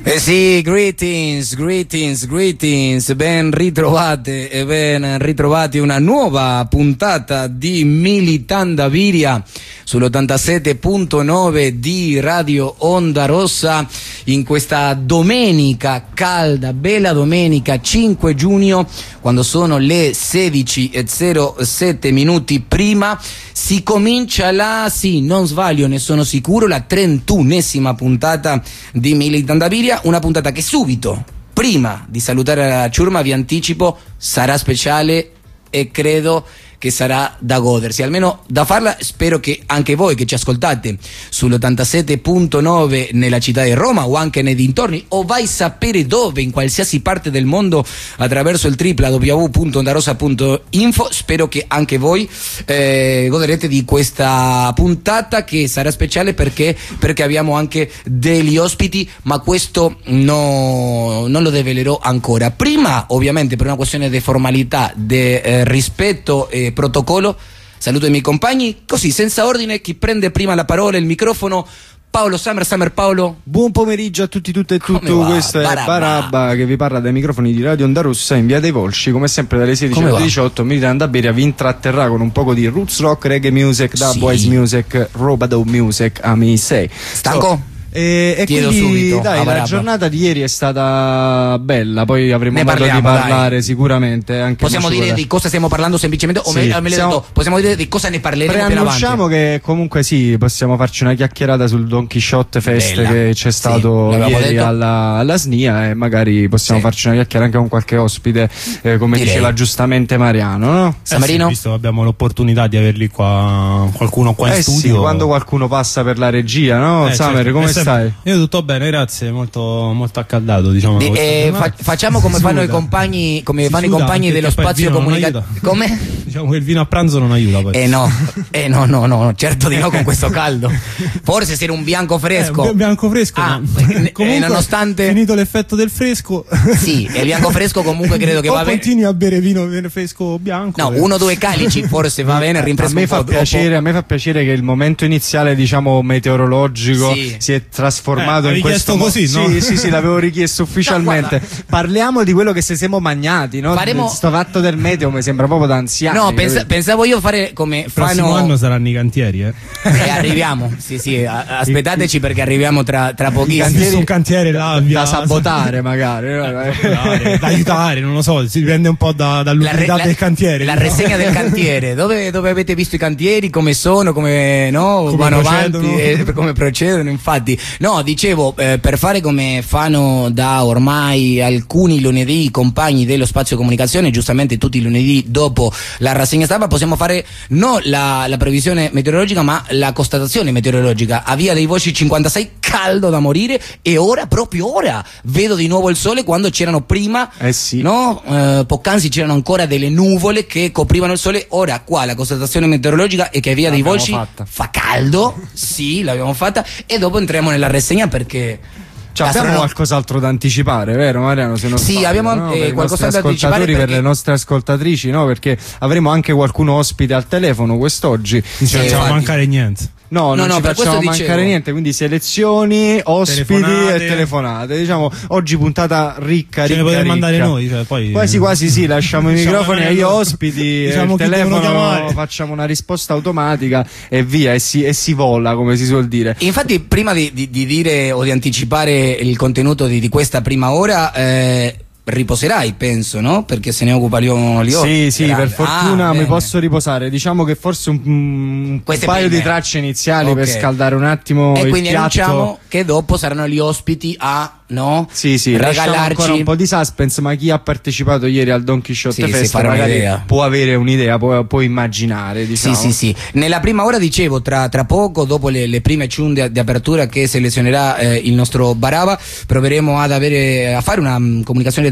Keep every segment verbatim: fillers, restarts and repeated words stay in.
Eh sì, greetings, greetings, greetings, ben ritrovate e ben ritrovati una nuova puntata di Militanda Viria sull'ottantasette punto nove di Radio Onda Rossa in questa domenica calda, bella domenica cinque giugno, quando sono le sedici e zero sette minuti prima. Si comincia la, sì, non sbaglio, ne sono sicuro, la trentunesima puntata di Militanda Viria, una puntata che subito, prima di salutare la ciurma, vi anticipo, sarà speciale e credo che sarà da godersi, almeno da farla. Spero che anche voi che ci ascoltate sull'ottantasette punto nove nella città di Roma o anche nei dintorni, o vai a sapere dove, in qualsiasi parte del mondo, attraverso il w w w punto ondarossa punto info, spero che anche voi eh, goderete di questa puntata, che sarà speciale perché, perché abbiamo anche degli ospiti, ma questo no, non lo develerò ancora. Prima, ovviamente, per una questione di formalità, di eh, rispetto e protocollo, saluto i miei compagni, così senza ordine. Chi prende prima la parola e il microfono? Paolo Summer. Summer Paolo. Buon pomeriggio a tutti, tutte e tutto. Questo è Barabba. Barabba che vi parla dai microfoni di Radio Onda Rossa in via dei Volsci. Come sempre dalle sedici alle diciotto Militanda Viria vi intratterrà con un poco di roots rock, reggae music, dub, sì. wise music, robado music, a me say. Stanco? So, E, e Chiedo quindi subito, dai, la giornata di ieri è stata bella, poi avremo Ne modo parliamo, di parlare dai. Sicuramente anche possiamo dire Masciucola. di cosa stiamo parlando semplicemente, o Sì, me, me siamo... detto, possiamo dire di cosa ne parleremo più avanti. Preannunciamo che comunque sì, possiamo farci una chiacchierata sul Don Chisciotte Fest Bella. che c'è stato Sì, ieri detto. alla, alla S N I A, e magari possiamo Sì. farci una chiacchierata anche con qualche ospite, eh, come Direi. diceva giustamente Mariano, no? San Marino? Eh sì, visto che abbiamo l'opportunità di averli qua, qualcuno qua in Eh studio. sì, quando qualcuno passa per la regia, no? Eh, Summer, certo. come È sempre- stai? Io tutto bene, grazie, molto, molto accaldato, diciamo. Di- questa eh, giornata. fa- facciamo come Si fanno i suda. compagni, come Si fanno i suda, compagni anche dello che poi il spazio vino non comunicativo. aiuta. Come? Diciamo che il vino a pranzo non aiuta poi. Eh no, eh no, no, no, certo di no con questo caldo. Forse se era un bianco fresco. Eh, un bianco fresco, Ah, ma eh, comunque, nonostante- finito l'effetto del fresco. Sì, e il bianco fresco comunque credo che o va bene. continui a bere vino fresco bianco. No, eh. uno o due calici forse va bene, A rinfresca me, un po' fa dopo. piacere, a me fa piacere che il momento iniziale, diciamo, meteorologico Sì. si è trasformato Eh, in avevi questo chiesto così, mo- no? Sì, sì, sì, l'avevo richiesto ufficialmente. guarda. Parliamo di quello che se siamo magnati, no? Faremo- Sto fatto del meteo mi sembra proprio da anziani. No, pensa- capito? pensavo io fare come Il prossimo fanno. anno saranno i cantieri, eh. E arriviamo, sì, sì, a- aspettateci perché arriviamo tra, tra I pochissimo. cantieri, un cantiere là, via- da sabotare magari, no? da, da aiutare, non lo so, si dipende un po' da, La, dall'utilità re- la- del cantiere. la no? rassegna del cantiere, dove, dove avete visto i cantieri, come sono, come, no, Come vanno procedono. avanti, eh, come procedono, infatti. No, dicevo, eh, per fare come fanno da ormai alcuni lunedì i compagni dello Spazio Comunicazione, giustamente tutti i lunedì dopo la rassegna stampa, possiamo fare non la, la previsione meteorologica ma la constatazione meteorologica. A Via dei Volsci cinquantasei, caldo da morire, e ora, proprio ora, vedo di nuovo il sole quando c'erano prima, Eh sì. no? Eh, poc'anzi c'erano ancora delle nuvole che coprivano il sole. Ora qua la constatazione meteorologica è che a Via dei L'abbiamo Volsci fatta. fa caldo, sì, l'abbiamo fatta, e dopo entriamo nella rassegna perché Cioè, abbiamo l'astrono- qualcos'altro da anticipare, vero Mariano? Se non Sì, sbaglio, abbiamo, no? eh, Per i qualcosa nostri da anticipare ascoltatori, per perché- le nostre ascoltatrici, no? Perché avremo anche qualcuno ospite al telefono quest'oggi. Non ci Sì, facciamo infatti. mancare niente. No, No, non no, ci per facciamo questo mancare dicevo. niente, quindi selezioni, ospiti Telefonate. e telefonate. Diciamo, oggi puntata ricca, Ce ricca, ne potete ricca. mandare noi, cioè, poi- Quasi quasi sì, lasciamo i Diciamo microfoni agli magari- ospiti, diciamo il chi devono telefono, chiamare. facciamo una risposta automatica e via, e si, e si vola, come si suol dire. Infatti, prima di, di- di dire o di anticipare il contenuto di, di questa prima ora, eh, riposerai, penso, no? Perché se ne occupa Lio. Lio Sì, sì, Grande. per fortuna Ah, mi bene. posso riposare. Diciamo che forse un, un Queste paio prime. di tracce iniziali per Ok. scaldare un attimo E il quindi piatto. annunciamo che dopo saranno gli ospiti a, no? Sì, sì, lasciamo ancora regalarci. un po' di suspense, ma chi ha partecipato ieri al Don Chisciotte Sì, si Fest farà magari un'idea. può avere un'idea, può, può immaginare, diciamo. Sì, sì, sì. Nella prima ora, dicevo, tra, tra poco, dopo le, le prime tune di apertura che selezionerà eh, il nostro Baraba, proveremo ad avere, a fare una mm, comunicazione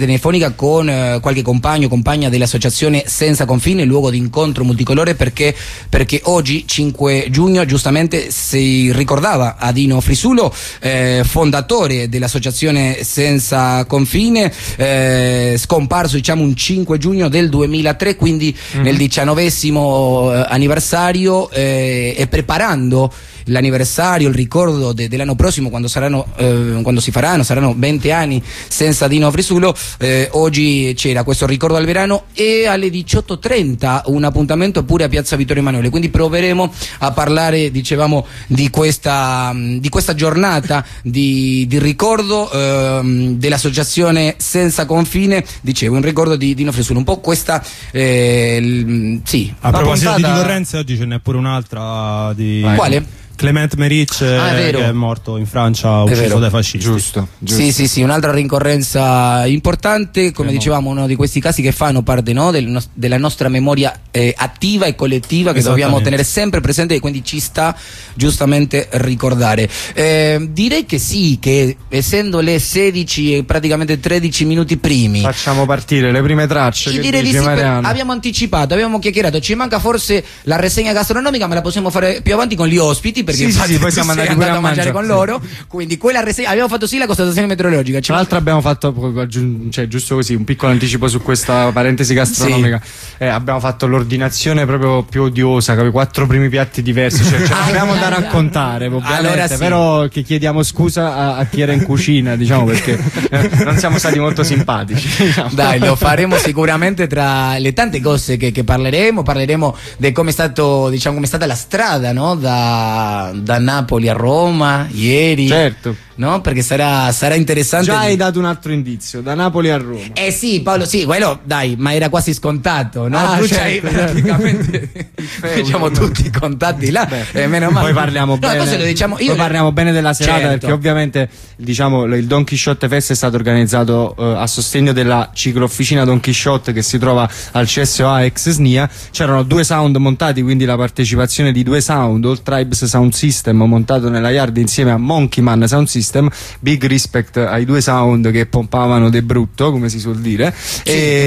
telefonica con eh, qualche compagno, compagna dell'associazione Senza Confine, luogo di incontro multicolore, perché, perché oggi cinque giugno giustamente si ricordava a Dino Frisulo, eh, fondatore dell'associazione Senza Confine, eh, scomparso diciamo un cinque giugno del duemilatré, quindi mm-hmm. nel diciannovesimo eh, anniversario, eh, e preparando l'anniversario, il ricordo de, dell'anno prossimo, quando saranno eh, quando si faranno, saranno venti anni senza Dino Frisulo. Eh, oggi c'era questo ricordo al verano e alle diciotto e trenta un appuntamento pure a Piazza Vittorio Emanuele, quindi proveremo a parlare, dicevamo, di questa, di questa giornata di, di ricordo eh, dell'associazione Senza Confine, dicevo, in ricordo di Dino Frisulo, un po' questa eh, l, sì. A proposito puntata... di Dino Renzi, oggi ce n'è pure un'altra di... Quale? Clement Meric, ah, è che è morto in Francia, ucciso dai fascisti. Giusto, giusto. Sì, sì, sì, un'altra rincorrenza importante, come eh, dicevamo, uno di questi casi che fanno parte, no, del no, della nostra memoria eh, attiva e collettiva, che dobbiamo tenere sempre presente, e quindi ci sta giustamente ricordare. Eh, direi che sì, che essendo le sedici e praticamente tredici minuti primi, facciamo partire le prime tracce. Io direi di sì, abbiamo anticipato, abbiamo chiacchierato, ci manca forse la rassegna gastronomica, ma la possiamo fare più avanti con gli ospiti, perché sì, sì, sì, poi siamo andati andato a, a mangiare mangiare con sì. loro, quindi quella rassegna abbiamo fatto sì la constatazione meteorologica. Tra l'altro abbiamo fatto, cioè, giusto così, un piccolo anticipo su questa parentesi gastronomica. Sì. Eh, abbiamo fatto l'ordinazione proprio più odiosa, con i quattro primi piatti diversi, cioè ce l'abbiamo da raccontare, ovviamente, allora sì. Però che chiediamo scusa a, a chi era in cucina, diciamo, perché eh, non siamo stati molto simpatici. Diciamo. Dai, lo faremo sicuramente tra le tante cose che, che parleremo, parleremo di come è stato, diciamo, come è stata la strada, no? Da, da Napoli a Roma ieri. Certo. No? Perché sarà, sarà interessante. Già hai dato un altro indizio, da Napoli a Roma. Eh sì, Paolo, sì, quello dai, ma era quasi scontato, no? Ah, tu certo, c'hai certo. praticamente diciamo tutti i contatti là. Beh, eh, meno male. Poi parliamo no, bene. Lo diciamo, io poi parliamo bene della serata, certo. Perché ovviamente diciamo il Don Chisciotte Fest è stato organizzato eh, a sostegno della ciclofficina Don Chisciotte, che si trova al C S O A ex S N I A. C'erano due sound montati, quindi la partecipazione di due sound, All Tribes Sound System montato nella yard insieme a Monkey Man Sound System. Big respect ai due sound che pompavano de brutto, come si suol dire. Sì,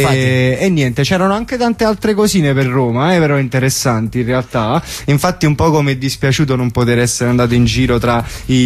e, e niente, c'erano anche tante altre cosine per Roma, eh, però interessanti in realtà. Infatti un po' come è dispiaciuto non poter essere andato in giro tra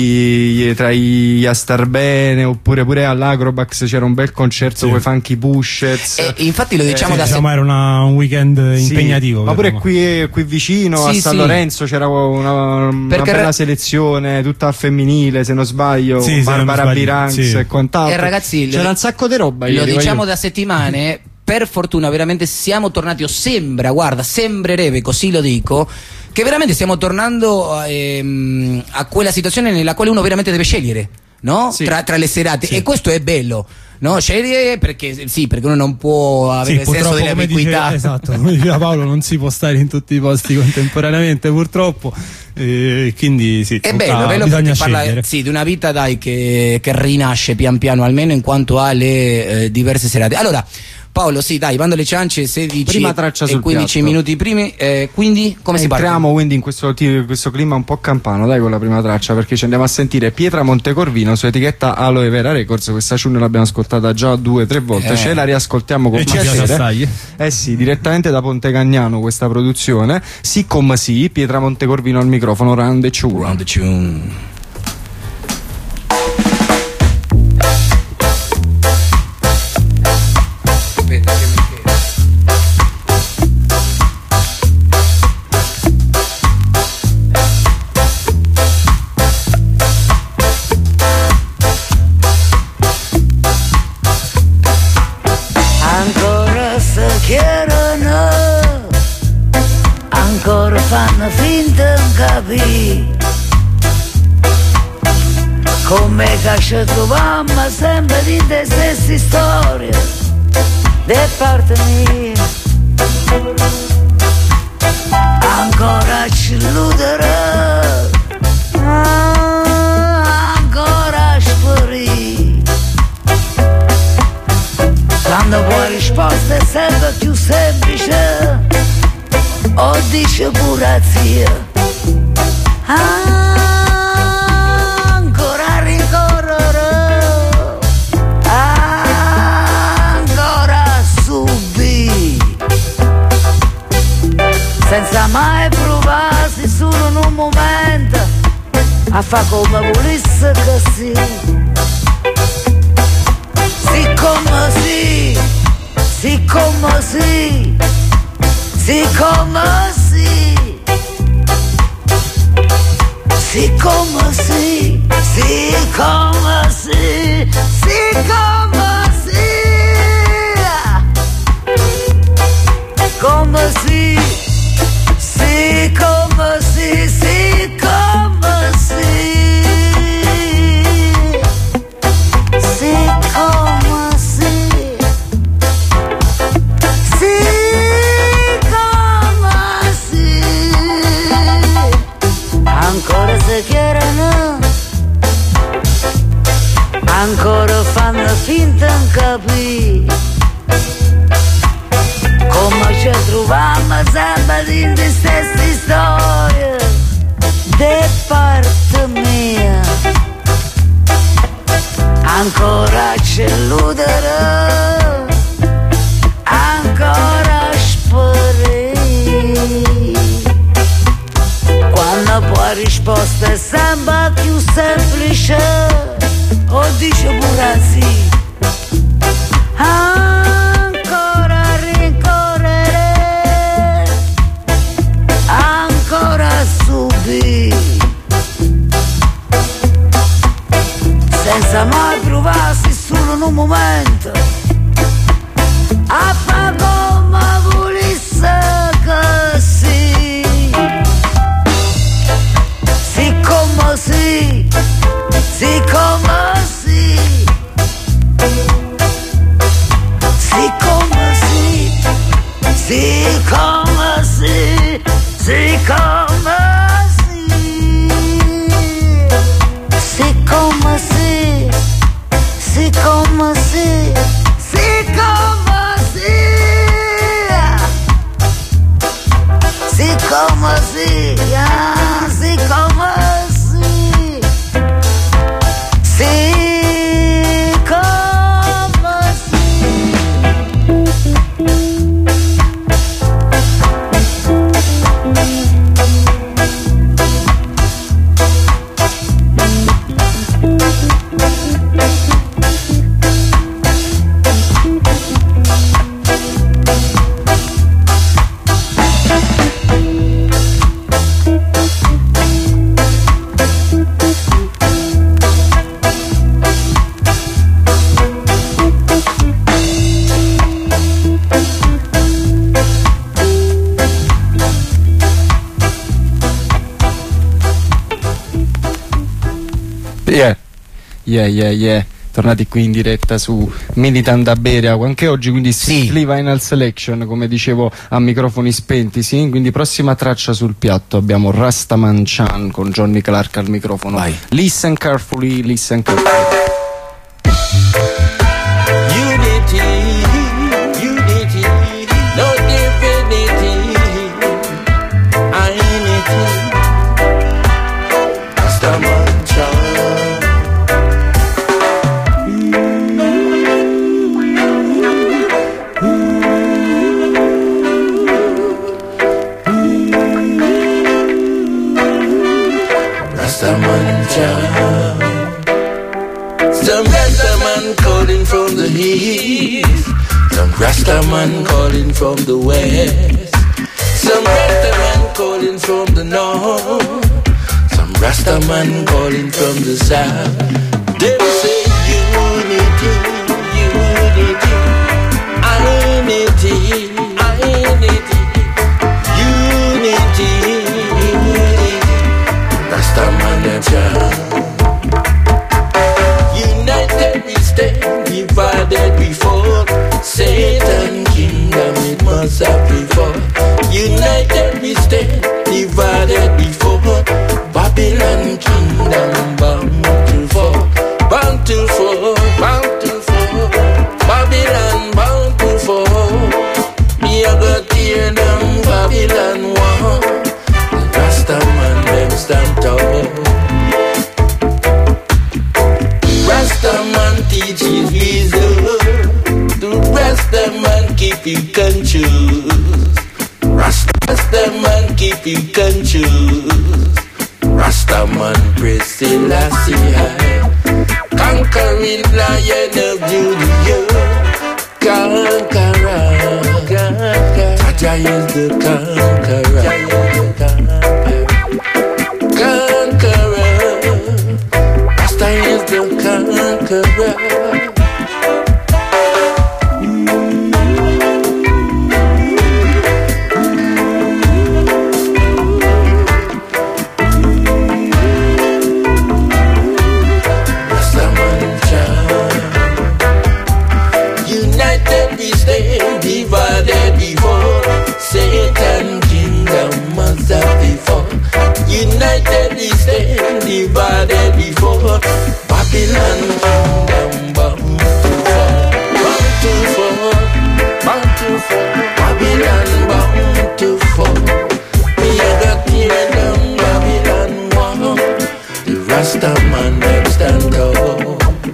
i tra i a star bene, oppure pure all'Acrobax c'era un bel concerto sì. con i Funky Pushers. E infatti lo diciamo eh, da diciamo era una, un weekend sì, impegnativo. Ma pure qui, qui vicino sì, a San sì. Lorenzo c'era una, una bella selezione, tutta al femminile, se non sbaglio, sì, Barbara Biranx sì. e quant'altro. E ragazzi, c'era un sacco di roba. Lo diciamo io. da settimane. Per fortuna veramente siamo tornati, o sembra, guarda, sembrerebbe, così lo dico, che veramente stiamo tornando ehm, a quella situazione nella quale uno veramente deve scegliere, no? Sì. Tra, tra le serate, sì. E questo è bello. No, scegliere perché sì, perché uno non può avere sì, il senso dell'equità. Esatto, come diceva Paolo, non si può stare in tutti i posti contemporaneamente, purtroppo. E quindi sì, è bello, bello bisogna parla sì, di una vita dai che, che rinasce pian piano, almeno in quanto alle eh, diverse serate. Allora Paolo, sì, dai, bando le ciance, sedici prima traccia sul e quindici piatto. Minuti primi, eh, quindi come si parte? Entriamo quindi in questo, questo clima un po' campano, dai, con la prima traccia, perché ci andiamo a sentire Pietra Montecorvino su etichetta Aloe Vera Records. Questa tune l'abbiamo ascoltata già due o tre volte, eh. ce la riascoltiamo con piacere. Eh sì, direttamente da Ponte Cagnano questa produzione. Sì come sì, Pietra Montecorvino al microfono, Round the Tune. Round the Tune. Fanno finta di capire come che ci troviamo sempre di te stesse storie da parte mia. Ancora ci illuderò, ancora speri, quando poi risposta è sempre più semplice. O dice pure zia, ancora ricorrerò, momento a fa come volesse che sì, siccome sì, siccome sì, siccome sì, siccome sì, siccome sì, siccome sì, come sì, siccome sì, siccome sì, siccome sì, siccome sì, ancora se chiedono, ancora fanno finta di capire come ci troviamo sempre in le stesse storie de parte mia, ancora ci illudere, ancora sperare, quando poi risposta è sempre più semplice, o dice pure sì, ancora rincorrere, ancora subire, senza mai provarsi solo in un momento a fa come volesse che sì, siccome sì, siccome sì, siccome sì, siccome sì, siccome sì, siccome sì, siccome sì, siccome sì, siccome sì, ah, siccome sì, siccome sì. Yeah, yeah, yeah, yeah. Tornati qui in diretta su Militant Iberia, anche oggi, quindi Sì. Strictly Vinyl Selection, come dicevo, a microfoni spenti, sì? Quindi prossima traccia sul piatto abbiamo Rastaman Chan con Johnny Clark al microfono. Vai. Listen carefully, listen carefully. Unity, unity, no divinity, unity. Rastaman Chan. Rastaman Chan. Some Rastaman calling from the east, some Rastaman calling from the west, some Rastaman calling from the north, some Rastaman calling from the south. They will say unity, unity, unity, unity, unity, unity. Rastaman Chan. United we stand, divided we fall. Satan kingdom it must have before. United we stand, divided we fall. Babylon kingdom bound to fall, bound to fall, bound to fall. Babylon Empress Selassie high. Conquering lion of Judah, conqueror, Jaja is the conqueror, conqueror, Rasta is the conqueror. Divided before Satan kingdom must have before. United we stand, divided before Babylon kingdom bound to fall, bound to fall, Babylon bound to fall. We got tear down Babylon wall. The Rasta man them stand tall.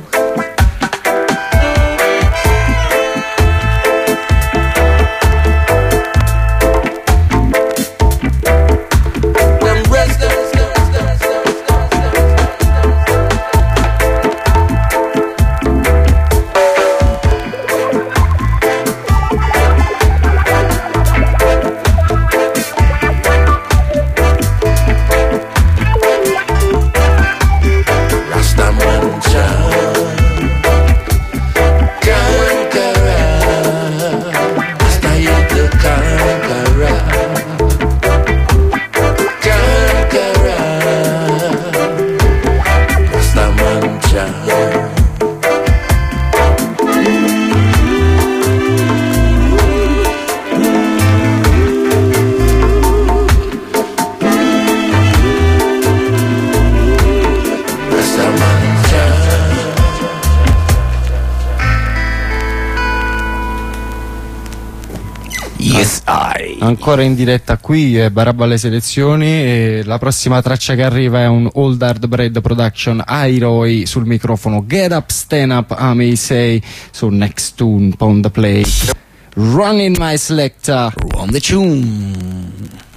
Ancora in diretta qui è Barabba alle selezioni e la prossima traccia che arriva è un Old Hard Bread Production, Airoi sul microfono, Get Up, Stand Up, I May Say, so next tune on the play, Running My Selector, Run the tune.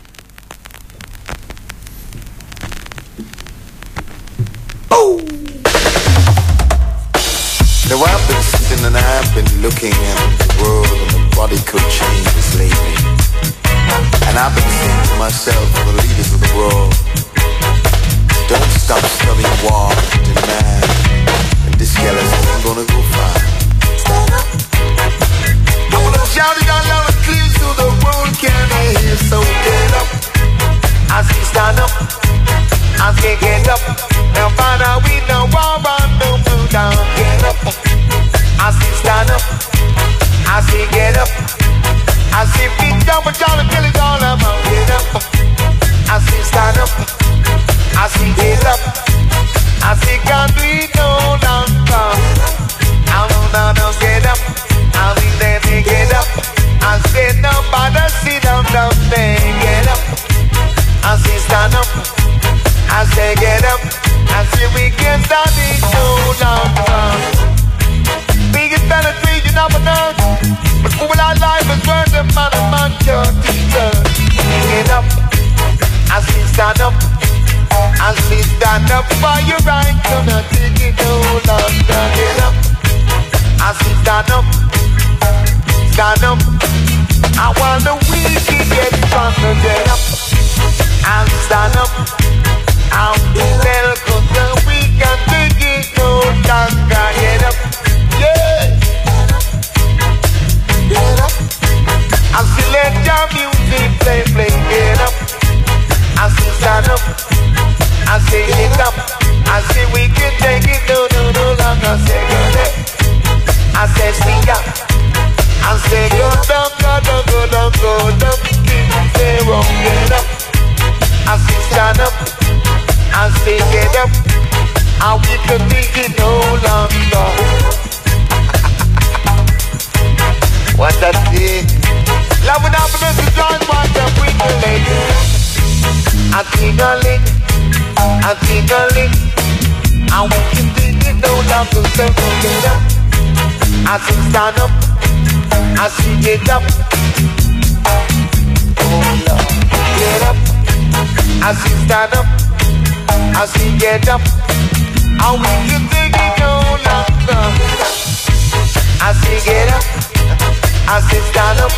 Oh! Now I've been sitting and I've been looking at the world and the body could change lately. And I've been saying to myself, for the leaders of the world, don't stop studying war, demand, and this yellow I'm gonna go far. I wanna shout it out loud and clear so the world can hear. So get up, I see stand up, I say get up. Now find out we know war and no move down. Get up, I see stand up, I say get up. I see feet down, but y'all are killing all of them. Get up. I see stand up. I see get up. I see can't do it no longer. I know now, now get up. I see them they get up. I say nobody sit down, down there. Get up. I see stand up. I say get up. I see we can't stand it no longer. Biggest penetration of an earth. But who will our life is worth the man of man just get up, I see stand up, I see stand up for your right to not take it no longer. Get up, I see stand up, stand up. I want the weak to get stronger. Get up, I stand up, I'm the cause the weak can take it no longer. Get up, yeah. Get up. I see let your music play, play. Get up. I see stand up. I say get up. I say we can take it no, no, no longer. I say get up. I say sing up. I say go down, go down, go down, go down. Say wrong, get up. I say stand up. I say get up. And we can take it no longer. What that is? Love and happiness is joy, what the privilege. I think a lick, I think a lick. And we can take it no longer. So get up. I see stand up. I see get up. Oh Lord, get up. I see stand up. as we get up, and we can take it no longer. As we get up, as we stand up,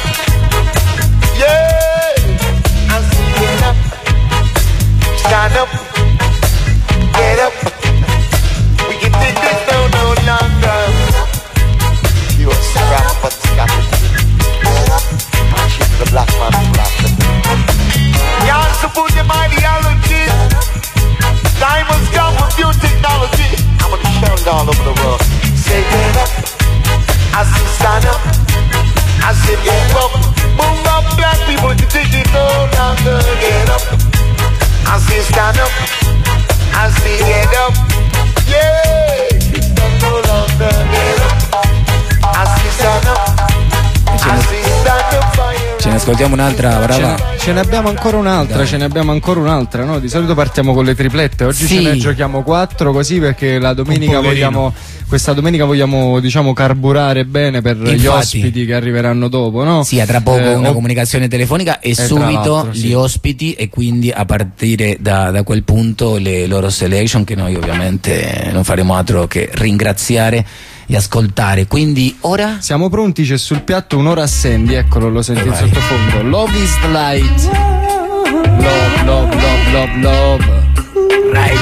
yeah. As we get up, stand up, get up. We can take it no no longer. You are scrap, but scrap it. And she's the black man, black man. You also put the ideology. Time has come with new technology. I'm gonna show it all over the world. Say get up, as we stand up, as we move up, move up, black people to take it no longer. Get up, as we stand up, as we get up, yeah. It's no longer get up, as we stand up, as we stand up for you. Ce ne ascoltiamo un'altra, brava. Ce, ce ne abbiamo ancora un'altra, Dai. ce ne abbiamo ancora un'altra, no? Di solito partiamo con le triplette, oggi sì. ce ne giochiamo quattro così perché la domenica vogliamo, questa domenica vogliamo diciamo carburare bene per Infatti. gli ospiti che arriveranno dopo, no? Sì, tra poco eh, una o... comunicazione telefonica e subito sì. gli ospiti e quindi a partire da, da quel punto le loro selection che noi ovviamente non faremo altro che ringraziare e ascoltare. Quindi ora siamo pronti, c'è sul piatto un'ora a Sandy, eccolo, lo senti in sottofondo. Love is the light. Love, love, love, love, love. Right.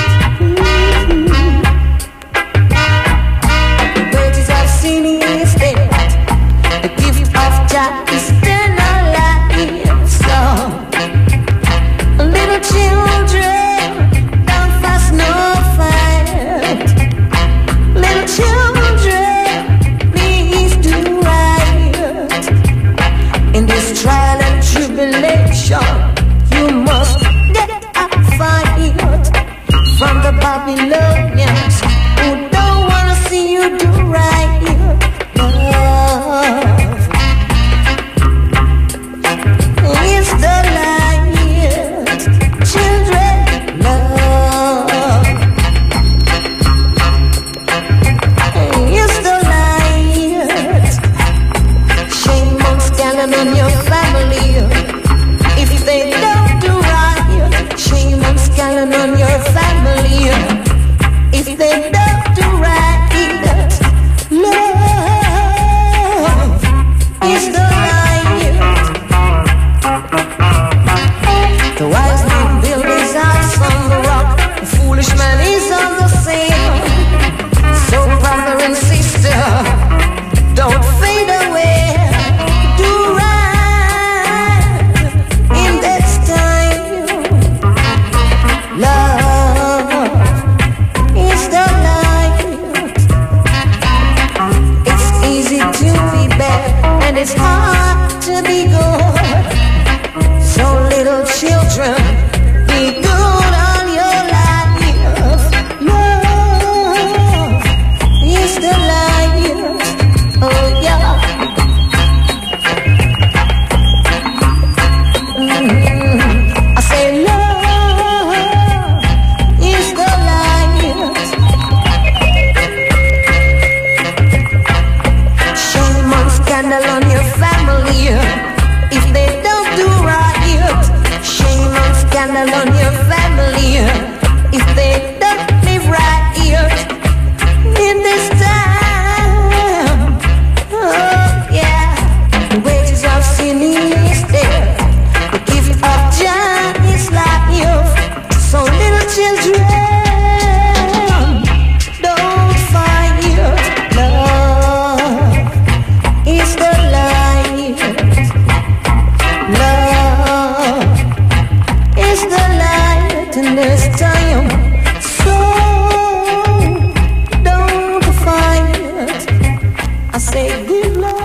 The wages of sin is dead. The gift of Jah is still alive. So, little children, don't fuss no fight. Little children, please do right. In this trial and tribulation, you must get up fight from the Babylonians who don't wanna see you do right. Love is the light, children. Love is the light. Shame on scandal on your family if they don't do right. Shame on scandal on your family if they don't do right. Love is the light. The wise man built his house on the rock. The foolish man is on the sand. So brother and sister, don't fade away. Do right in this time. Love is the light. It's easy to be bad and it's hard to be good. So little children, be good all your life. Love is the light. Oh yeah. Mm, I say love is the light. Shame on scandal on your family if they don't do right. Shame on scandal on your family if they don't live right in this time. Oh yeah, the wages of sin is there. The gift of Jah is life. So little children, don't fight your love is the light. Love is the light in this time. So don't fight. I say good love.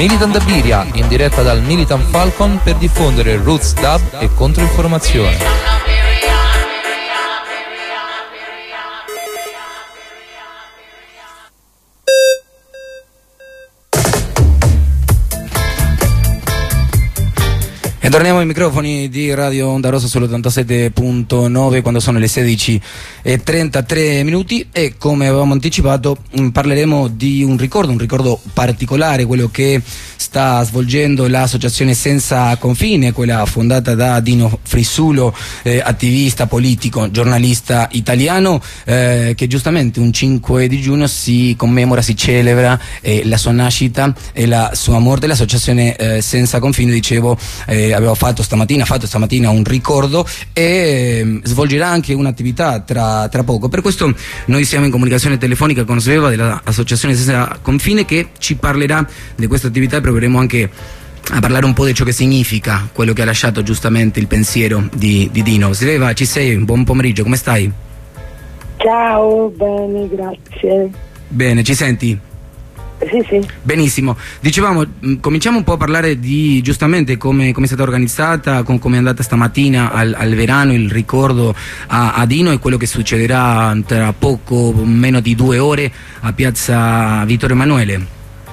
Militant Dabiria, in diretta dal Militant Falcon per diffondere roots dub e controinformazione. E torniamo ai microfoni di Radio Onda Rossa sull'ottantasette punto nove quando sono le sedici e trentatré minuti e come avevamo anticipato mh, parleremo di un ricordo, un ricordo particolare, quello che sta svolgendo l'associazione Senza Confine, quella fondata da Dino Frissulo, eh, attivista politico, giornalista italiano, eh, che giustamente un cinque di giugno si commemora, si celebra eh, la sua nascita e la sua morte. L'associazione eh, Senza Confine, dicevo, eh, aveva fatto stamattina, ha fatto stamattina un ricordo e eh, svolgerà anche un'attività tra, tra poco. Per questo noi siamo in comunicazione telefonica con Sveva dell'associazione Senza Confine, che ci parlerà di questa attività e proveremo anche a parlare un po' di ciò che significa quello che ha lasciato giustamente il pensiero di, di Dino. Sveva, ci sei? Buon pomeriggio, come stai? Ciao, bene, grazie. Bene, ci senti? Sì, sì. Benissimo, dicevamo, mh, cominciamo un po' a parlare di giustamente come, come è stata organizzata, com, come è andata stamattina al, al Verano il ricordo a, a Dino e quello che succederà tra poco, meno di due ore, a piazza Vittorio Emanuele.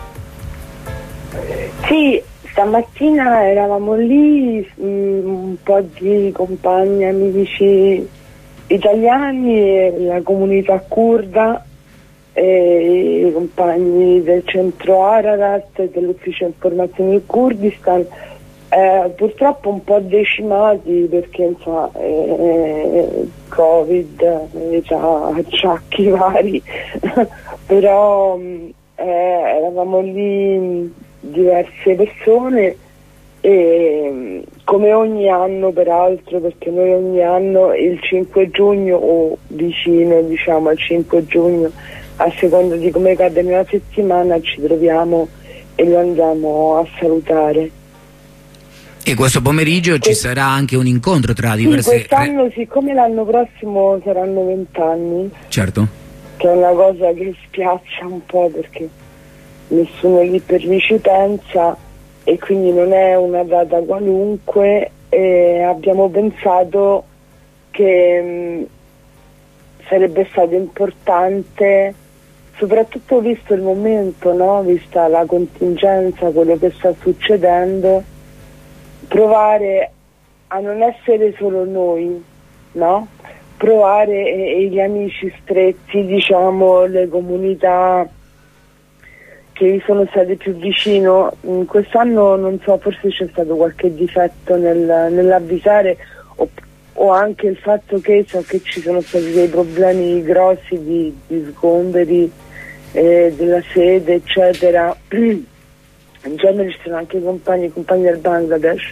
Sì, stamattina eravamo lì, mh, un po' di compagni, amici italiani e la comunità curda, e i compagni del centro Ararat e dell'ufficio informazioni del Kurdistan, eh, purtroppo un po' decimati perché insomma, eh, Covid, eh, già acciacchi vari, però eh, eravamo lì diverse persone e come ogni anno peraltro, perché noi ogni anno il cinque giugno o vicino diciamo al cinque giugno, a seconda di come cade nella settimana, ci troviamo e lo andiamo a salutare. E questo pomeriggio ci sarà anche un incontro tra diverse... Sì, quest'anno, siccome l'anno prossimo saranno vent'anni, certo, che è una cosa che spiaccia un po' perché nessuno lì per lì ci pensa e quindi non è una data qualunque, e abbiamo pensato che mh, sarebbe stato importante, soprattutto visto il momento, no? Vista la contingenza, quello che sta succedendo, provare a non essere solo noi, no? Provare e, e gli amici stretti, diciamo, le comunità che vi sono state più vicino. In quest'anno non so, forse c'è stato qualche difetto nel, nell'avvisare o, o anche il fatto che so che ci sono stati dei problemi grossi di, di sgomberi eh, della sede eccetera. In genere ci sono anche compagni compagni del Bangladesh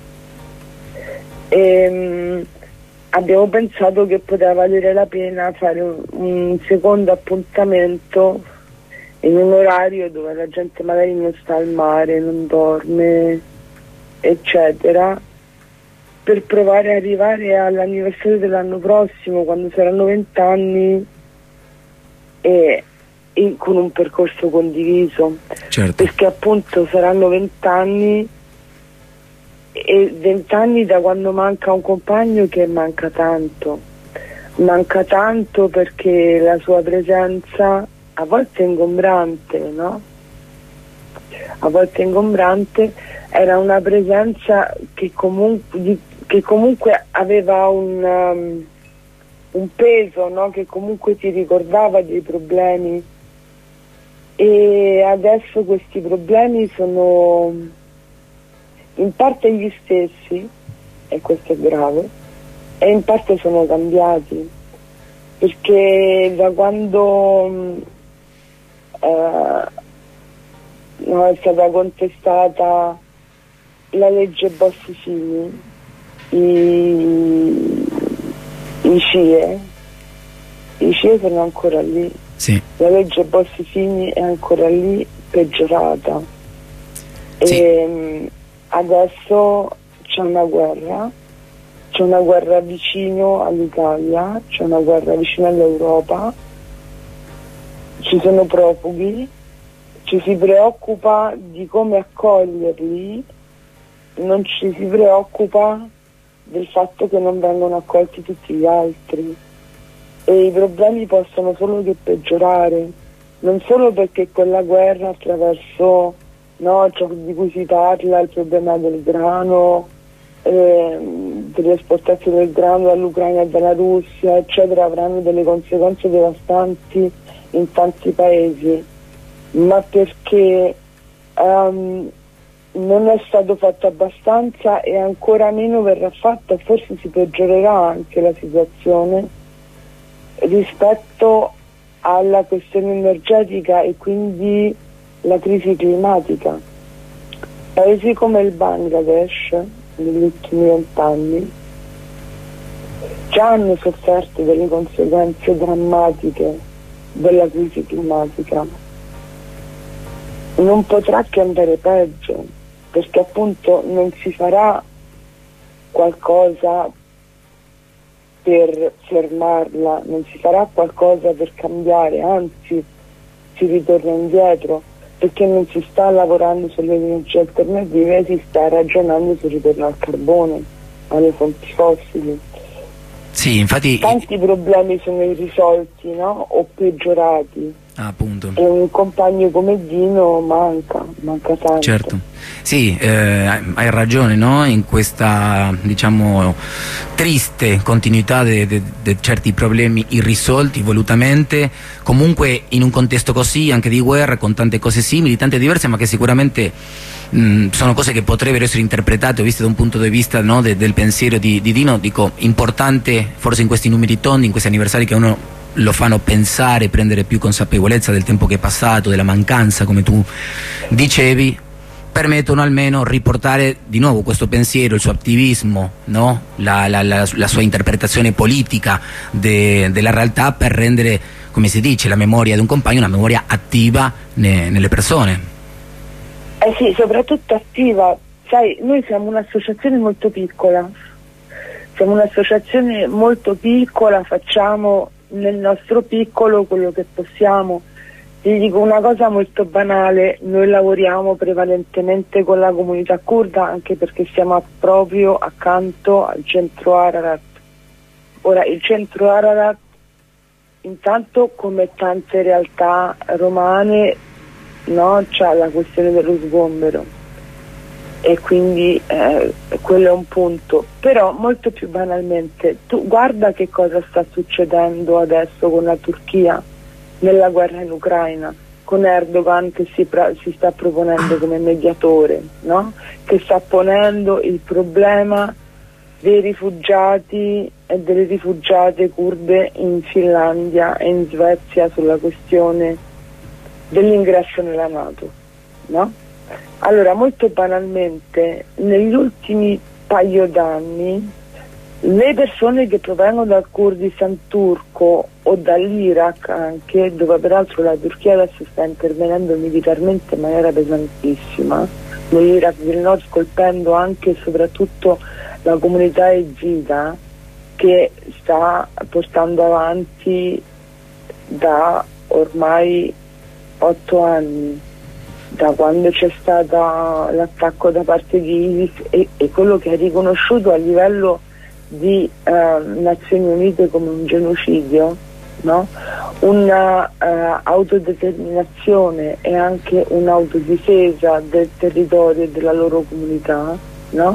e mh, abbiamo pensato che poteva valere la pena fare un, un secondo appuntamento in un orario dove la gente magari non sta al mare, non dorme eccetera, per provare ad arrivare all'anniversario dell'anno prossimo, quando saranno vent'anni, e, e con un percorso condiviso. certo, Perché appunto saranno vent'anni e vent'anni da quando manca un compagno, che manca tanto manca tanto perché la sua presenza a volte ingombrante, no? A volte ingombrante, era una presenza che comunque, di, che comunque aveva un, um, un peso, no? Che comunque ti ricordava dei problemi, e adesso questi problemi sono in parte gli stessi, e questo è grave, e in parte sono cambiati, perché da quando eh, no, è stata contestata la legge Bossi-Fini, i, i C I E i C I E sono ancora lì, sì, la legge Bossi-Fini è ancora lì, peggiorata, sì. E adesso c'è una guerra, c'è una guerra vicino all'Italia, c'è una guerra vicino all'Europa, ci sono profughi, ci si preoccupa di come accoglierli, non ci si preoccupa del fatto che non vengono accolti tutti gli altri, e i problemi possono solo che peggiorare, non solo perché quella guerra, attraverso, no, ciò di cui si parla, il problema del grano, eh, delle esportazioni del grano dall'Ucraina e dalla Russia, eccetera, avranno delle conseguenze devastanti in tanti paesi, ma perché um, non è stato fatto abbastanza e ancora meno verrà fatto, e forse si peggiorerà anche la situazione rispetto alla questione energetica e quindi la crisi climatica. Paesi come il Bangladesh negli ultimi vent'anni già hanno sofferto delle conseguenze drammatiche della crisi climatica. Non potrà che andare peggio, perché appunto non si farà qualcosa per fermarla, non si farà qualcosa per cambiare, anzi si ritorna indietro, perché non si sta lavorando sulle energie alternative, si sta ragionando sul ritorno al carbone, alle fonti fossili. Sì, infatti tanti problemi sono irrisolti, no? O peggiorati. Ah, appunto. E un compagno come Dino manca, manca tanto. Certo, sì, eh, hai ragione, no? In questa, diciamo, triste continuità di certi problemi irrisolti volutamente, comunque in un contesto così, anche di guerra, con tante cose simili, tante diverse, ma che sicuramente mh, sono cose che potrebbero essere interpretate o viste da un punto di vista, no, de, del pensiero di, di Dino, dico, importante forse in questi numeri tondi, in questi anniversari che uno lo fanno pensare, prendere più consapevolezza del tempo che è passato, della mancanza, come tu dicevi, permettono almeno riportare di nuovo questo pensiero, il suo attivismo, no? la, la, la, la sua interpretazione politica de, della realtà, per rendere, come si dice, la memoria di un compagno una memoria attiva ne, nelle persone. Eh sì, soprattutto attiva. Sai, noi siamo un'associazione molto piccola, siamo un'associazione molto piccola, facciamo nel nostro piccolo quello che possiamo. Ti dico una cosa molto banale: noi lavoriamo prevalentemente con la comunità curda, anche perché siamo proprio accanto al centro Ararat. Ora, il centro Ararat, intanto, come tante realtà romane, no, c'ha la questione dello sgombero, e quindi eh, quello è un punto. Però molto più banalmente, tu guarda che cosa sta succedendo adesso con la Turchia nella guerra in Ucraina, con Erdogan che si, si sta proponendo come mediatore, no? Che sta ponendo il problema dei rifugiati e delle rifugiate kurde in Finlandia e in Svezia sulla questione dell'ingresso nella NATO, no? Allora, molto banalmente, negli ultimi paio d'anni le persone che provengono dal Kurdistan turco o dall'Iraq anche, dove peraltro la Turchia adesso sta intervenendo militarmente in maniera pesantissima, nell'Iraq del Nord, colpendo anche e soprattutto la comunità yazida, che sta portando avanti da ormai otto anni, da quando c'è stato l'attacco da parte di ISIS, e, e quello che è riconosciuto a livello di eh, Nazioni Unite come un genocidio, no? Una eh, autodeterminazione e anche un'autodifesa del territorio e della loro comunità, no?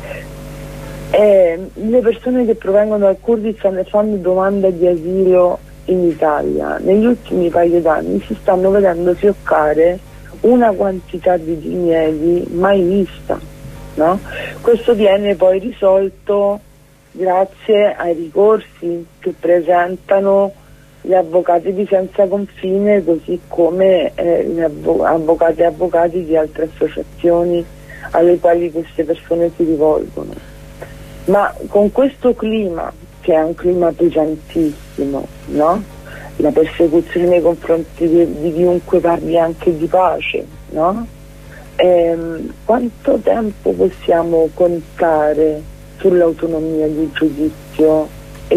E le persone che provengono dal Kurdistan e fanno domanda di asilo in Italia negli ultimi paio d'anni si stanno vedendo fioccare una quantità di dinieghi mai vista, no? Questo viene poi risolto grazie ai ricorsi che presentano gli avvocati di Senza Confine, così come eh, gli avvo- avvocati e avvocati di altre associazioni alle quali queste persone si rivolgono. Ma con questo clima, che è un clima pesantissimo, no? La persecuzione nei confronti di, di chiunque parli anche di pace, no? Ehm, quanto tempo possiamo contare sull'autonomia di giudizio e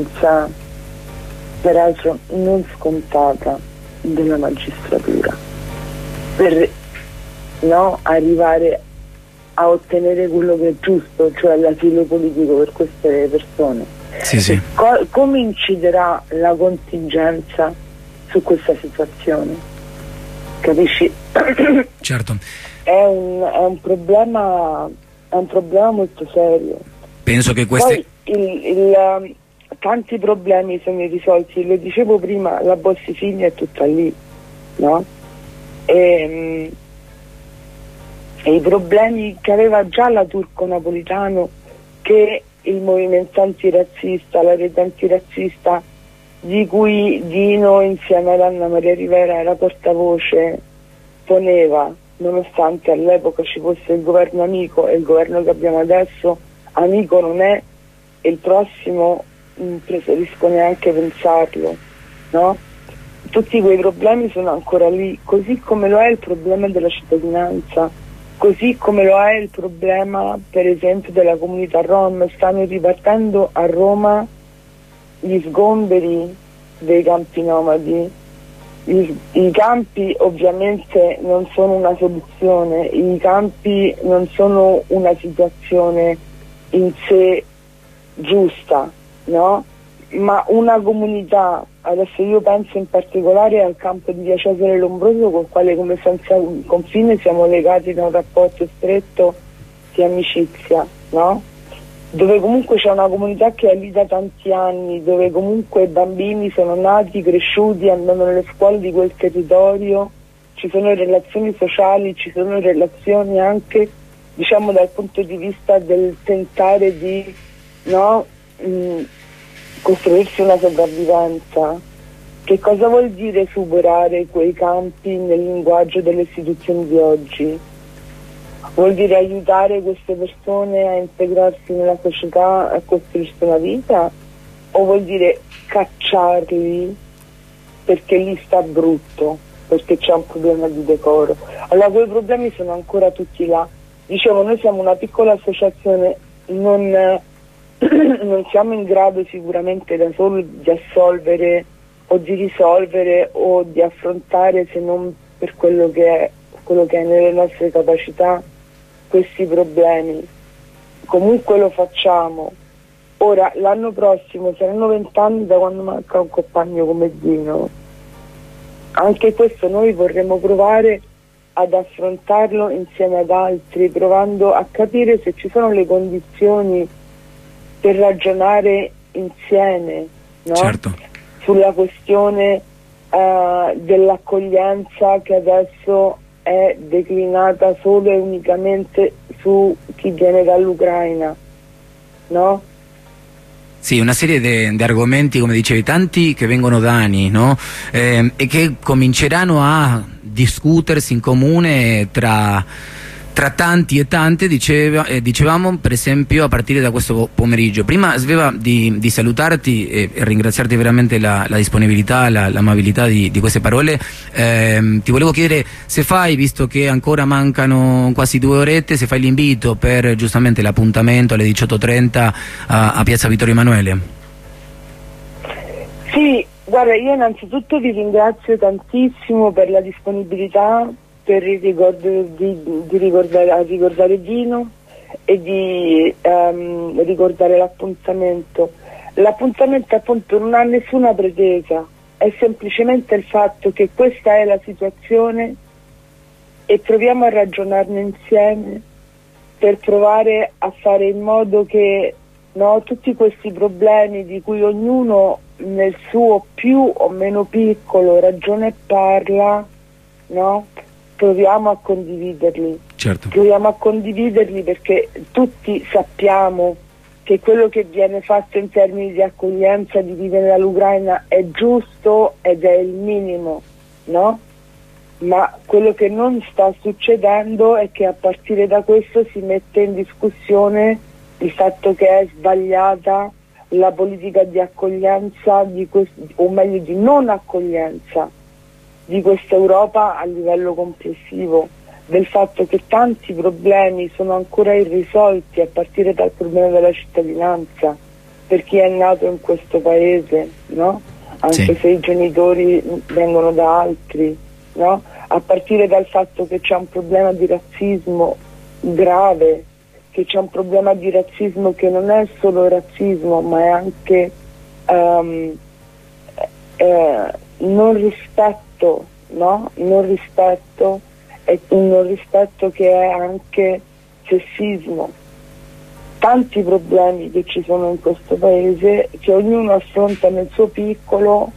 l'indipendenza, peraltro non scontata, della magistratura? per, no, arrivare a ottenere quello che è giusto, cioè l'asilo politico per queste persone. Sì, sì. Co- come inciderà la contingenza su questa situazione? Capisci? Certo. È un, è un problema è un problema molto serio. Penso che queste... Poi il, il, um, tanti problemi sono irrisolti, lo dicevo prima, la Bossi-Fini è tutta lì, no? E, e i problemi che aveva già la Turco-Napolitano, che il movimento antirazzista, la rete antirazzista di cui Dino insieme ad Anna Maria Rivera era portavoce, poneva, nonostante all'epoca ci fosse il governo amico, e il governo che abbiamo adesso amico non è, e il prossimo non preferisco neanche pensarlo, no? Tutti quei problemi sono ancora lì, così come lo è il problema della cittadinanza, così come lo è il problema per esempio della comunità rom. Stanno ripartendo a Roma gli sgomberi dei campi nomadi. I, i campi ovviamente non sono una soluzione, i campi non sono una situazione in sé giusta, no? Ma una comunità, adesso io penso in particolare al campo di Via Cesare Lombroso, col quale come senza confine siamo legati da un rapporto stretto di amicizia, no? Dove comunque c'è una comunità che è lì da tanti anni, dove comunque i bambini sono nati, cresciuti, andando nelle scuole di quel territorio, ci sono relazioni sociali, ci sono relazioni anche, diciamo, dal punto di vista del tentare di, no, mh, costruirsi una sopravvivenza. Che cosa vuol dire superare quei campi nel linguaggio delle istituzioni di oggi? Vuol dire aiutare queste persone a integrarsi nella società, a costruirsi una vita? O vuol dire cacciarli perché lì sta brutto, perché c'è un problema di decoro? Allora quei problemi sono ancora tutti là. Dicevo, noi siamo una piccola associazione, non, non siamo in grado sicuramente da solo di assolvere o di risolvere o di affrontare, se non per quello che è, quello che è nelle nostre capacità, questi problemi. Comunque lo facciamo. Ora, l'anno prossimo saranno vent'anni da quando manca un compagno come Dino. Anche questo noi vorremmo provare ad affrontarlo insieme ad altri, provando a capire se ci sono le condizioni per ragionare insieme, no? Certo. Sulla questione uh, dell'accoglienza che adesso è declinata solo e unicamente su chi viene dall'Ucraina, no? Sì, una serie di argomenti, come dicevi, tanti che vengono da anni, no? Eh, e che cominceranno a discutersi in comune tra, tra tanti e tante, diceva, eh, dicevamo per esempio a partire da questo pomeriggio. Prima Sveva di, di salutarti e, e ringraziarti veramente la, la disponibilità, la, l'amabilità di, di queste parole, eh, ti volevo chiedere se fai, visto che ancora mancano quasi due orette, se fai l'invito per giustamente l'appuntamento alle diciotto e trenta a, a Piazza Vittorio Emanuele. Sì, guarda, io innanzitutto vi ringrazio tantissimo per la disponibilità, per il ricordo di, di ricordare, ricordare Dino e di um, ricordare l'appuntamento. L'appuntamento appunto non ha nessuna pretesa, è semplicemente il fatto che questa è la situazione e proviamo a ragionarne insieme per provare a fare in modo che, no, tutti questi problemi di cui ognuno nel suo più o meno piccolo ragiona e parla, no? Proviamo a condividerli. Certo. Proviamo a condividerli perché tutti sappiamo che quello che viene fatto in termini di accoglienza di chi viene dall'Ucraina è giusto ed è il minimo, no? Ma quello che non sta succedendo è che a partire da questo si mette in discussione il fatto che è sbagliata la politica di accoglienza, di quest- o meglio di non accoglienza di questa Europa a livello complessivo, del fatto che tanti problemi sono ancora irrisolti, a partire dal problema della cittadinanza per chi è nato in questo paese, no? Anche sì. se i genitori vengono da altri, no? a partire dal fatto che c'è un problema di razzismo grave, che c'è un problema di razzismo che non è solo razzismo, ma è anche um, eh, non rispetto, no? Non rispetto, è un non rispetto che è anche sessismo. Tanti problemi che ci sono in questo paese, che ognuno affronta nel suo piccolo,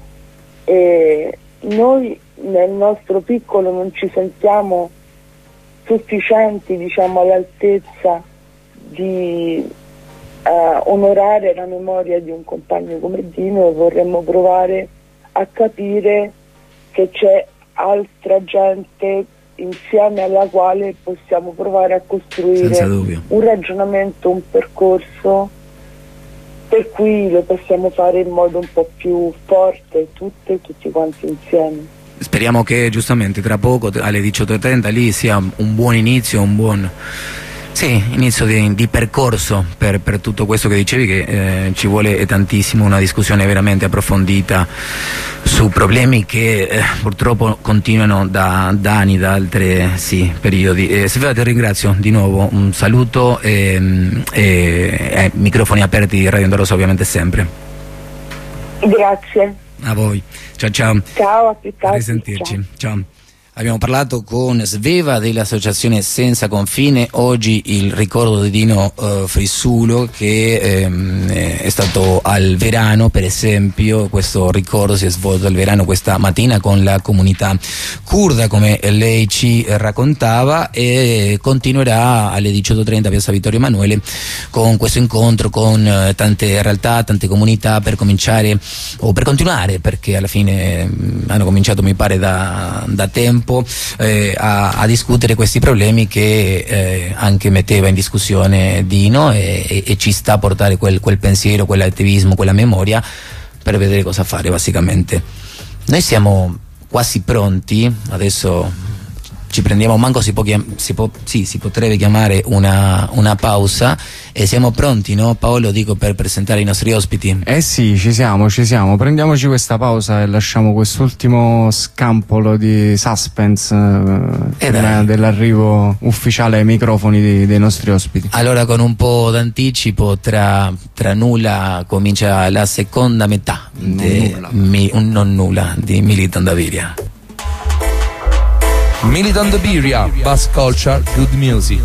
e noi nel nostro piccolo non ci sentiamo sufficienti, diciamo, all'altezza di uh, onorare la memoria di un compagno come Dino, e vorremmo provare a capire che c'è altra gente insieme alla quale possiamo provare a costruire un ragionamento, un percorso per cui lo possiamo fare in modo un po' più forte, tutte, tutti quanti insieme. Speriamo che giustamente tra poco alle diciotto e trenta lì sia un buon inizio, un buon sì, inizio di, di percorso per, per tutto questo che dicevi, che eh, ci vuole tantissimo una discussione veramente approfondita su problemi che eh, purtroppo continuano da, da anni, da altri sì, periodi. Eh, Sveva, ti ringrazio di nuovo, un saluto e, e, e microfoni aperti di Radio Onda Rossa ovviamente sempre. Grazie. A voi, ciao ciao. Ciao, a più tardi. A risentirci, ciao. ciao. Abbiamo parlato con Sveva dell'associazione Senza Confine, oggi il ricordo di Dino uh, Frissulo, che ehm, è stato al Verano, per esempio. Questo ricordo si è svolto al Verano questa mattina con la comunità curda, come lei ci raccontava, e continuerà alle diciotto e trenta a Piazza Vittorio Emanuele con questo incontro con uh, tante realtà, tante comunità, per cominciare o per continuare, perché alla fine mh, hanno cominciato, mi pare, da, da tempo Eh, a, a discutere questi problemi che eh, anche metteva in discussione Dino, e, e, e ci sta a portare quel, quel pensiero, quell'attivismo, quella memoria, per vedere cosa fare basicamente. Noi siamo quasi pronti, adesso ci prendiamo, manco si può, si può sì, si potrebbe chiamare una, una pausa, e siamo pronti, no Paolo, dico, per presentare i nostri ospiti? Eh sì, ci siamo, ci siamo, prendiamoci questa pausa e lasciamo quest'ultimo scampolo di suspense eh, prima dell'arrivo ufficiale ai microfoni di, dei nostri ospiti. Allora, con un po' d'anticipo, tra, tra nulla comincia la seconda metà non de, nulla. Mi, un non nulla di Militant Viria. Militant Viria, Bass Culture, Good Music.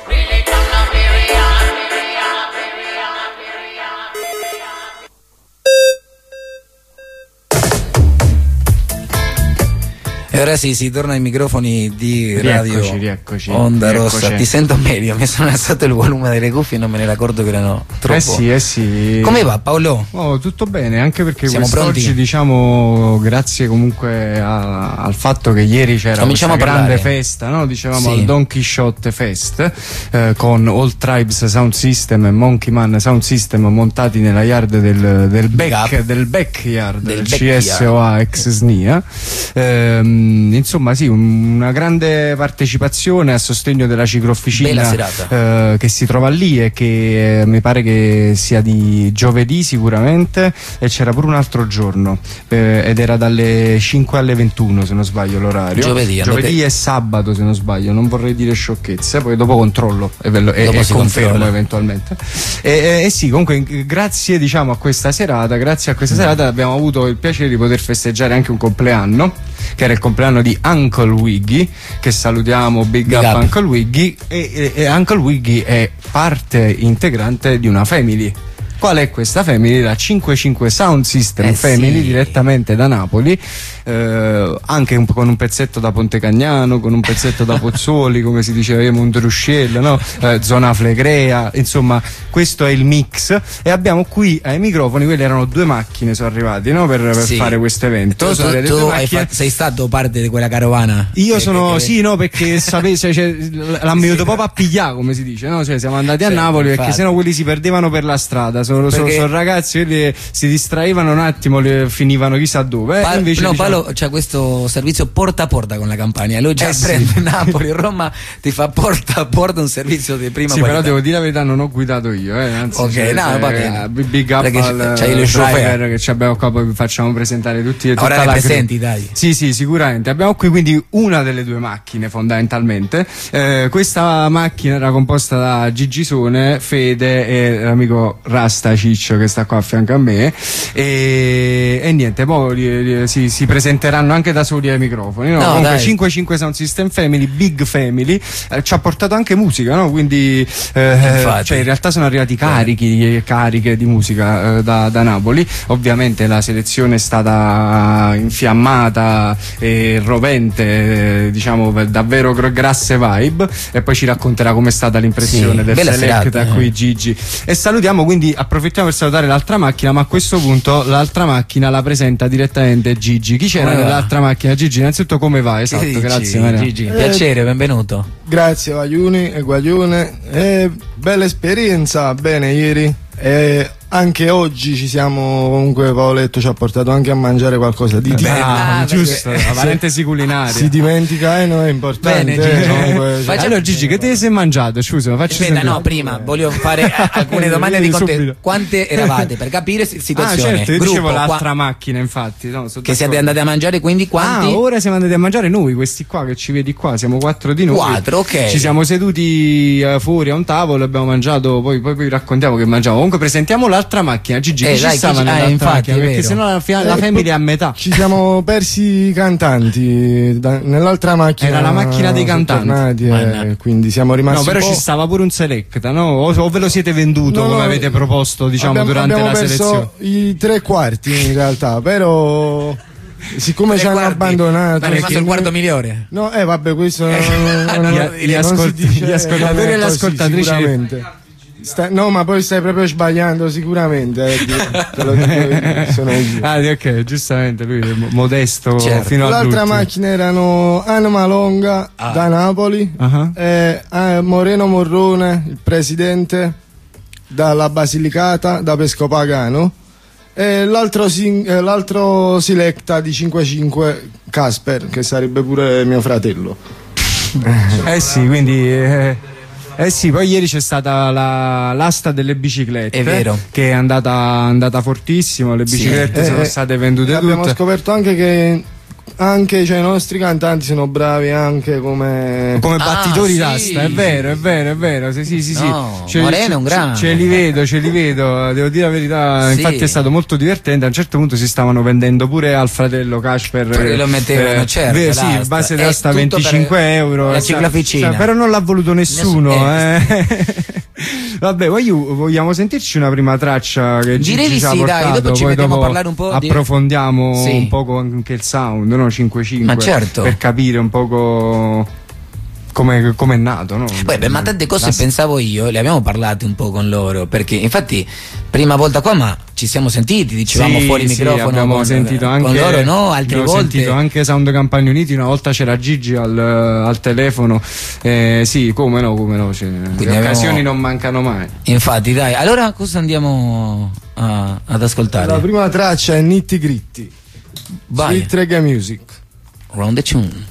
E ora sì, si torna ai microfoni di Radio Rieccoci, rieccoci, Onda rieccoci. Rossa. Ti sento meglio, mi sono alzato il volume delle cuffie e non me ne ero accorto che erano troppo. Eh sì, eh sì. Come va, Paolo? Oh, tutto bene, anche perché Siamo quest'oggi, pronti? diciamo, grazie comunque a, al fatto che ieri c'era Cominciamo questa a grande parlare. festa, no? Dicevamo Sì. al Don Quixote Fest, eh, con All Tribes Sound System e Monkey Man Sound System montati nella yard del, del, back, del backyard Del del, backyard. C S O A ex S N I A. Ehm, insomma sì, un- una grande partecipazione a sostegno della Bella ciclofficina serata. eh, che si trova lì, e che eh, mi pare che sia di giovedì sicuramente, e c'era pure un altro giorno, eh, ed era dalle cinque alle ventuno se non sbaglio l'orario. Giovedì, Giovedì andate- e sabato se non sbaglio, non vorrei dire sciocchezze, poi dopo controllo e, ve lo- e- Dopo e si confermo controlla. eventualmente. E, e- e sì, comunque in- grazie, diciamo, a questa serata, grazie a questa serata abbiamo avuto il piacere di poter festeggiare anche un compleanno, che era il compleanno di Uncle Wiggy, che salutiamo, big, Big up, up. Uncle Wiggy, e, e, e Uncle Wiggy è parte integrante di una family. Qual è questa family? La cinquantacinque Sound System Eh Family, sì. direttamente da Napoli, eh, anche un po' con un pezzetto da Ponte Cagnano, con un pezzetto da Pozzuoli, come si diceva, Monterusciella, no? eh, zona Flegrea, insomma questo è il mix, e abbiamo qui ai microfoni, quelle erano due macchine, sono arrivati, no? per, per Sì. fare questo evento. Tu, Sono tu- le tu due hai macchine. fatto- sei stato parte di quella carovana? Io Eh, sono, che- sì, no, perché sapete, cioè, l'hanno venuto proprio a pigliare, come si dice, no? Cioè, siamo andati a Sì, Napoli perché infatti. sennò quelli si perdevano per la strada. Sono sono, sono, Perché- sono ragazzi che si distraevano un attimo, le finivano chissà dove. Pa- eh, invece, no, diciamo- Paolo c'ha questo servizio porta a porta con la Campania. Lui già Eh, sì. prende Napoli, Roma, ti fa porta a porta un servizio di prima Sì, qualità. però devo dire la verità, non ho guidato io, eh, anzi, Ok, cioè, no, cioè, va bene. eh, big up Perché al c'hai lo driver chauffeur. che ci abbiamo qua, poi vi facciamo presentare tutti tutta Ora la le crew. presenti, dai. Sì, sì, sicuramente. Abbiamo qui quindi una delle due macchine fondamentalmente. Eh, questa macchina era composta da Gigi Sone, Fede e l'amico Rasta Ciccio che sta qua a fianco a me. E, e niente, poi li- li- si, si presenteranno anche da soli ai microfoni. No? No, Comunque dai. cinque cinque Sound System Family, Big Family, eh, ci ha portato anche musica, no? Quindi eh, Infatti. cioè in realtà sono arrivati carichi e cariche di musica eh, da, da Napoli. Ovviamente la selezione è stata infiammata e rovente, eh, diciamo per davvero gr- grasse vibe, e poi ci racconterà com'è stata l'impressione Sì, del bella select serata, a eh. cui Gigi. E salutiamo, quindi approfittiamo per salutare l'altra macchina, ma a questo punto l'altra macchina la presenta direttamente Gigi. Chi c'era Come va? nell'altra macchina? Gigi, innanzitutto come va? Che Esatto, dici, grazie Maria. Gigi, piacere, benvenuto. Grazie Guagliuni e Guaglione, eh, bella esperienza, bene ieri, e anche oggi ci siamo, comunque Paoletto ci ha portato anche a mangiare qualcosa di di- Ah, Ah, giusto, perché- la parentesi culinaria. si dimentica, eh, no, è importante. Bene, eh, Gigi. comunque, cioè, Faccia- Allora Gigi, che te ne sei mangiato? Scusa, faccio Aspetta, sentire. no, prima voglio fare a- alcune domande di contesto. Subito. Quante eravate per capire Ah, situazione? certo, io gruppo, dicevo l'altra qua- macchina, infatti. No, sono che d'accordo. siete andati a mangiare, quindi quanti? Ah, ora siamo andati a mangiare noi, questi qua che ci vedi qua, siamo quattro di noi. Quattro, ok. Ci siamo seduti eh, fuori a un tavolo, abbiamo mangiato, poi, poi vi raccontiamo che mangiamo. Comunque presentiamo l'altra macchina, Gigi, Eh, chi dai, ci stava chi ci- nell'altra ah, infatti, macchina? è Perché vero. sennò la, fia- la Eh, famiglia è a metà. ci siamo persi i cantanti da- nell'altra macchina. Era la macchina dei sono cantanti. tornati, Guarda. eh, quindi siamo rimasti No, però un po'. ci stava pure un selecta, no? O, o ve lo siete venduto No, come no, avete proposto, diciamo, abbiamo, durante abbiamo la perso selezione? i tre quarti in realtà, però siccome Tre ci hanno quarti. abbandonato, Ma è rimasto che- il quarto migliore. no, eh vabbè, questo non, non, non non- lo Gli, non si ascolti- dice, gli ascoltatori non è e le così, ascoltatrici. sicuramente. Sta- no, ma poi stai proprio sbagliando sicuramente, eh, te lo dico io, sono io. Ah, ok, giustamente, lui è mo- modesto Certo. fino L'altra all'ultimo. macchina erano Anima Longa Ah. da Napoli, Ah. e, eh, Moreno Morrone, il presidente, dalla Basilicata, da Pescopagano, e l'altro, sing- eh, l'altro Selecta di cinque cinque Casper, che sarebbe pure mio fratello. Eh sì, quindi eh, eh sì, poi ieri c'è stata la- l'asta delle biciclette, È vero. che è andata, andata fortissimo, le Sì. biciclette Eh, sono eh, state vendute E abbiamo tutte. scoperto anche che anche cioè, i nostri cantanti sono bravi anche come Come Ah, battitori sì. d'asta, è vero, è vero, è vero. Sì, sì, sì, sì. No, Ce- Moreno è un ce- grande. Ce li vedo, ce li vedo, devo dire la verità. Sì. Infatti è stato molto divertente. A un certo punto si stavano vendendo pure al fratello Casper. Perché lo mettevano, certo, beh, sì, l'asta. base È d'asta tutto venticinque per euro. la Sa- cicloficina. sa- Però non l'ha voluto nessuno. Nessuno, eh. Vabbè, voglio- vogliamo sentirci una prima traccia che Gigi Direi di ci ha sì, dai, portato, dopo ci poi mettiamo a dopo parlare un po' di- approfondiamo Sì. un poco anche il sound, no? cinque cinque. Ma certo. Per capire un poco come come è nato, no? Beh, beh, ma tante cose La- pensavo io, le abbiamo parlate un po' con loro, perché infatti prima volta qua ma ci siamo sentiti, dicevamo Sì, fuori sì, microfono abbiamo con, sentito anche, con loro, no? Altre abbiamo volte. sentito anche Sound Campagna Uniti, una volta c'era Gigi al, al telefono, eh, sì, come no, come no, cioè, le abbiamo- occasioni non mancano mai. Infatti, dai, allora cosa andiamo a- ad ascoltare? la prima traccia è Nitty Gritty, Vai, Sweet Reggae Music. round the tune.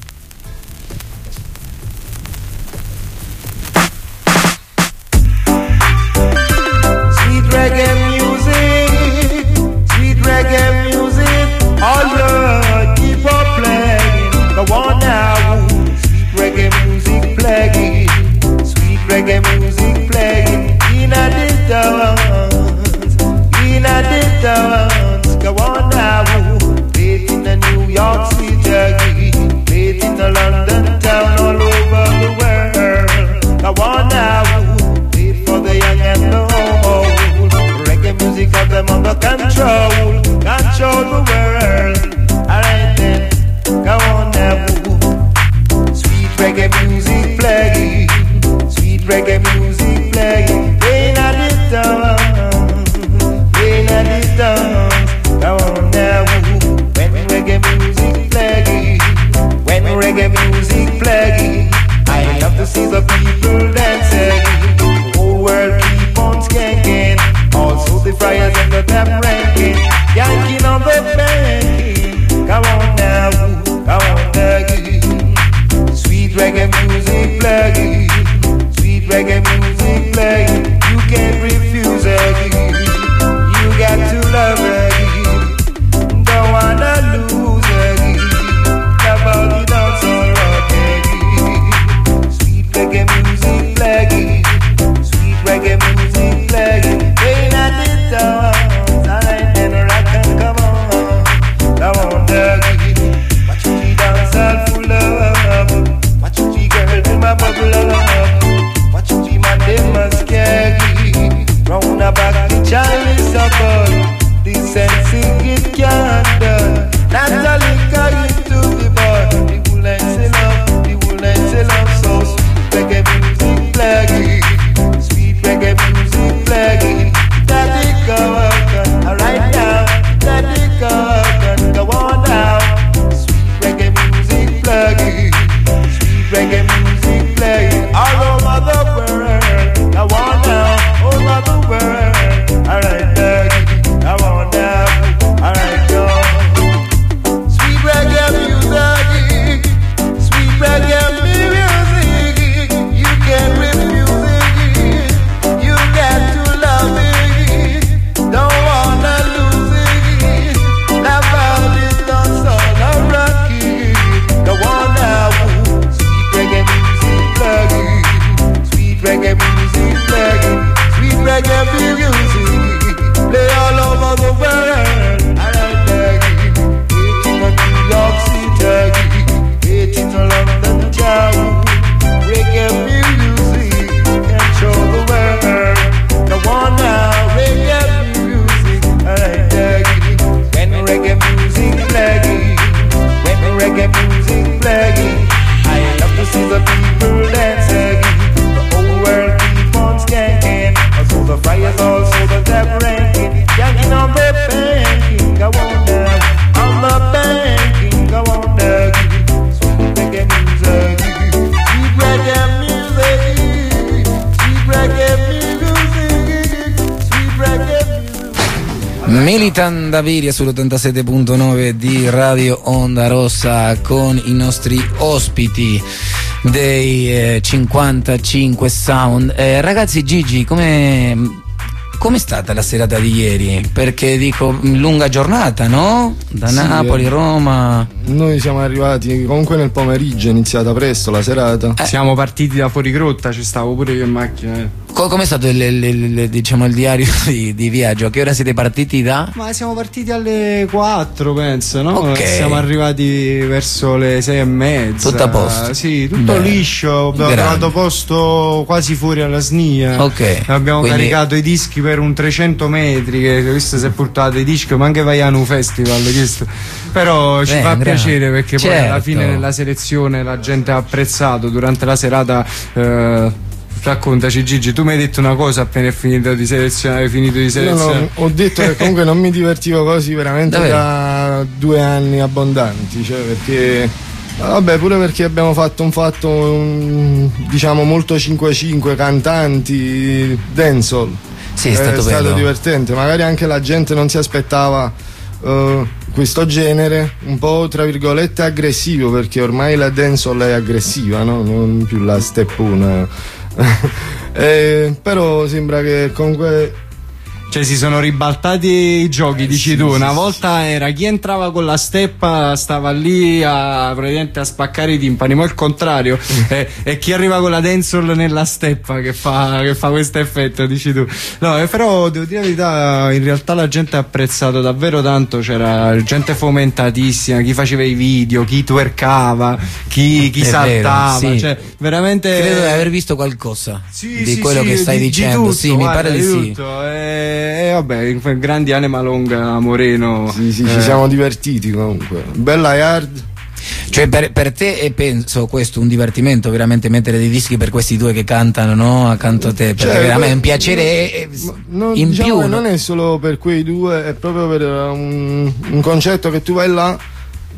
Sweet reggae music, sweet reggae music. Oh Lord, keep on playing. Go on now, sweet reggae music playing, sweet reggae music playing. In a distance, in a distance. Go on now, play it in the New York City, play it in the London town, all over the world. Go on now. For the young and the old, reggae music got them under control, control the world. Alright then, go on now. Sweet reggae music playing, sweet reggae music playing. Playing at the dance, playing at the dance. Go on now. When reggae music playing, when reggae music playing, I love to see the people dancing. World keep on skanking, all so that I'm ranking. Yanking on the banking. Come on now, come on now. Sweet reggae music playing. Sweet reggae music playing. You can't refuse it. You got to love it. Don't wanna lose it. Nobody dance all rock it. Sweet reggae music playing. Sweet reggae music playing. Playing at the dance. I and rock and come on. Come on, doggy. Watch you dance all full of. Watch you girl do my bubble up. Watch you man them must carry. Round about the Chinese support. The sensing it can't done. Not a liquor into the bar. The wool and say love, the wool and say love. So sweet reggae music playing. Sweet reggae music playing. Daddy go on, alright now. Daddy go on, go on now. Sweet reggae music playing. Sweet reggae music playing. All over the world, go on now. All over the world, alright daddy, go on now. Alright go. Sweet reggae music, sweet reggae music. You can't refuse it. You got to love it. Don't wanna lose it. Love all this dance all around it. Go on now. Sweet reggae music playing. Sweet reggae music playing. Sweet reggae music. Play all over the world. Alright, Peggy. Waiting on New York City. Waiting on London town. Reggae music can show the world. Come on now, reggae music. Alright, Peggy. When reggae music playing, when reggae music playing, I love to see the people dancing. The whole world keep on skanking. Also the fires, also the tap ranking. Yanking on the banking, go on now. On the banking, go on now. Sweet reggae music, sweet reggae music, sweet reggae music, sweet reggae music. Militan Daviria sull'ottantasette punto nove di Radio Onda Rossa con i nostri ospiti dei eh, cinquantacinque Sound. Eh, ragazzi, Gigi, come com'è stata la serata di ieri? Perché dico lunga giornata, no? Da Sì, Napoli, eh. Roma. Noi siamo arrivati comunque nel pomeriggio, è iniziata presto la serata. Eh. Siamo partiti da fuori grotta, ci stavo pure io in macchina. Eh. Co- com'è stato il, il- il- diciamo il diario di, di viaggio? A che ora siete partiti da? Ma siamo partiti alle quattro, penso, no? Ok. Siamo arrivati verso le sei e mezza. Tutto a posto? Sì, tutto Beh, liscio. Abbiamo grande. trovato posto quasi fuori alla S N I A. Ok. Abbiamo Quindi- caricato i dischi per un trecento metri. Che questo si è portato i dischi, ma anche Vaianu Festival. Questo. Però ci Beh, fa grande. piacere perché poi alla Certo. fine nella selezione la gente ha apprezzato durante la serata. Eh, Raccontaci Gigi, tu mi hai detto una cosa appena è finito di selezionare, hai finito di No, selezionare. no, ho detto che comunque non mi divertivo così veramente Davvero? da due anni abbondanti, cioè perché vabbè, pure perché abbiamo fatto un fatto um, diciamo molto cinque cinque, cantanti, dancehall. Sì, è stato bello. divertente, magari anche la gente non si aspettava uh, questo genere un po' tra virgolette aggressivo, perché ormai la dancehall è aggressiva, no? Non più la steppona. eh, però sembra che comunque Cioè si sono ribaltati i giochi, Eh, dici sì, tu. sì, Una sì, volta era chi entrava con la steppa stava lì a, praticamente a spaccare i timpani, ma il contrario è, è chi arriva con la dancehall nella steppa che fa, che fa questo effetto, dici tu. No, eh, però devo dire la verità, in realtà la gente ha apprezzato davvero tanto, c'era gente fomentatissima, chi faceva i video, chi twerkava, chi, chi È vero, saltava, sì. cioè veramente Credo di aver visto qualcosa Sì, di sì, quello sì, che stai di- di dicendo. tutto, sì, mi guarda, pare di sì. tutto. E eh, vabbè, grandi anima longa Moreno. sì, sì, eh. ci siamo divertiti comunque. Bella yard. Cioè per, per te è, penso questo un divertimento veramente mettere dei dischi per questi due che cantano, no? Accanto a te, perché Cioè, veramente è un que- piacere eh, Ma non, in diciamo più. che no? non è solo per quei due, è proprio per un, un concetto che tu vai là,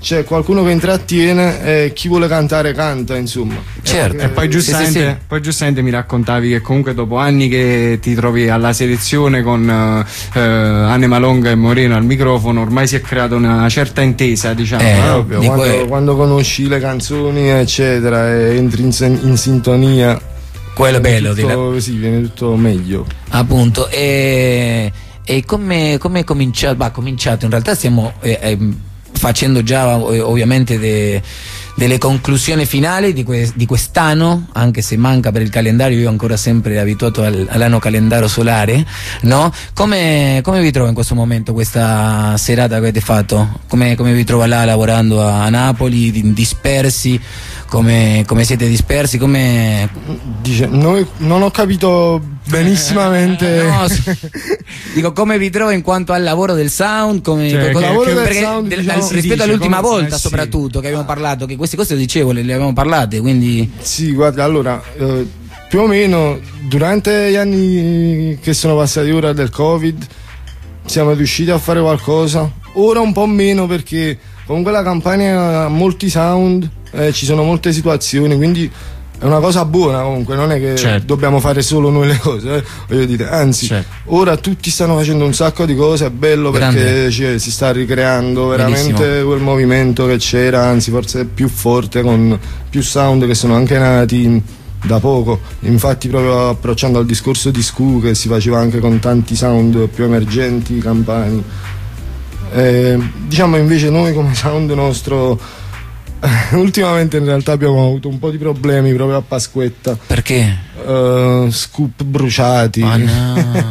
c'è qualcuno che intrattiene e chi vuole cantare canta, insomma. Certo. E poi giustamente, sì, sì, sì. poi giustamente mi raccontavi che comunque dopo anni che ti trovi alla selezione con uh, Anne Malonga e Moreno al microfono, ormai si è creata una certa intesa, diciamo. Eh, no? Ovvio, quando, que- quando conosci le canzoni eccetera e entri in, sen- in sintonia, Quello è bello, di tutto, sì, viene tutto meglio. appunto. E, e come, come è cominciato? Bah, cominciato, in realtà stiamo eh, eh, facendo già eh, ovviamente de, delle conclusioni finali di, que, di quest'anno, anche se manca per il calendario, io ancora sempre abituato al, all'anno calendario solare, no? Come, come vi trovo in questo momento, questa serata che avete fatto? Come, come vi trova là lavorando a, a Napoli, di- dispersi? Come, come siete dispersi? Come... Dice, noi, non ho capito benissimamente. No, s- dico, come vi trovo in quanto al lavoro del sound, come, Cioè, co- che- lavoro del perché sound, del- diciamo, rispetto si dice, all'ultima come- volta eh, sì. soprattutto che abbiamo parlato, che queste cose dicevo le, le abbiamo parlate, quindi Sì, guarda, allora, eh, più o meno durante gli anni che sono passati ora del Covid siamo riusciti a fare qualcosa, ora un po' meno perché comunque la Campania ha molti sound, eh, ci sono molte situazioni, quindi è una cosa buona comunque, non è che Certo. dobbiamo fare solo noi le cose, eh, voglio dire, anzi, Certo. ora tutti stanno facendo un sacco di cose, è bello Grande. perché ci- si sta ricreando veramente Benissimo. quel movimento che c'era, anzi forse è più forte con più sound che sono anche nati da poco, infatti proprio approcciando al discorso di Scu che si faceva anche con tanti sound più emergenti campani. Eh, diciamo invece noi come sound nostro ultimamente in realtà abbiamo avuto un po' di problemi proprio a Pasquetta, perché? eh, scoop bruciati, Ah, no.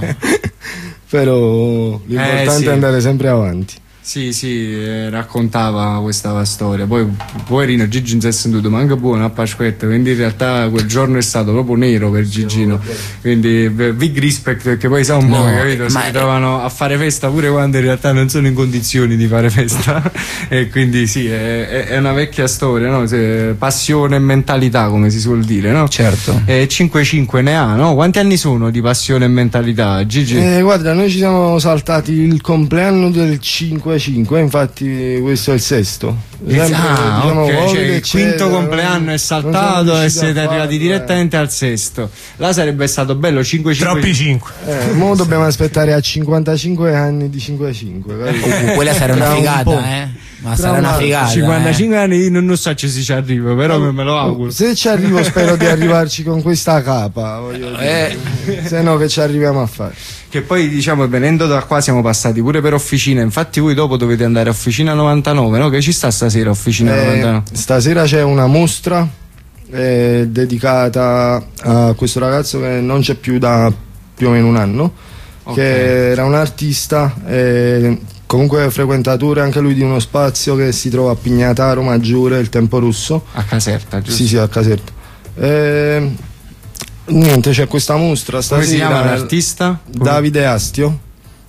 però l'importante Eh, sì. è andare sempre avanti. Sì, sì, eh, raccontava questa storia. Poi, poverino, Gigi non si è sentito manco buono a Pasquetta, quindi in realtà quel giorno è stato proprio nero per Gigino. Quindi beh, big respect, perché poi sa un po', No, capito? Si ma- ritrovano a fare festa pure quando in realtà non sono in condizioni di fare festa. E quindi sì, è, è- è una vecchia storia, no? Se- passione e mentalità, come si suol dire, no? Certo. E cinque cinque ne ha, no? Quanti anni sono di passione e mentalità, Gigi? Eh, guarda, noi ci siamo saltati il compleanno del cinque cinque, infatti questo è il sesto. Sempre, Ah, diciamo, ok, Covid, cioè il eccetera, quinto compleanno è non saltato siamo e riusciti siete a arrivati farlo, direttamente al sesto. Là sarebbe stato bello cinque cinque. Troppi cinque. Eh, mo dobbiamo aspettare a cinquantacinque anni di cinque cinque. capito? Uh, quella sarà una Tra un po'. figata, eh? Ma Tra sarà una un anno. figata. cinquantacinque anni io non, non so se ci arrivo, però me, me lo auguro. Se ci arrivo spero di arrivarci con questa capa, voglio dire. Se no che ci arriviamo a fare. Che poi diciamo venendo da qua siamo passati pure per officina, infatti voi dopo dovete andare a Officina novantanove, no? Che ci sta stasera Officina Eh, novantanove? stasera c'è una mostra eh, dedicata a questo ragazzo che non c'è più da più o meno un anno, Ok. che era un artista, eh, comunque frequentatore anche lui di uno spazio che si trova a Pignataro Maggiore, il Tempo Russo. A Caserta, giusto? Sì, sì, a Caserta. Eh, niente, c'è questa mostra Come stasera. si chiama l'artista? Davide Astio.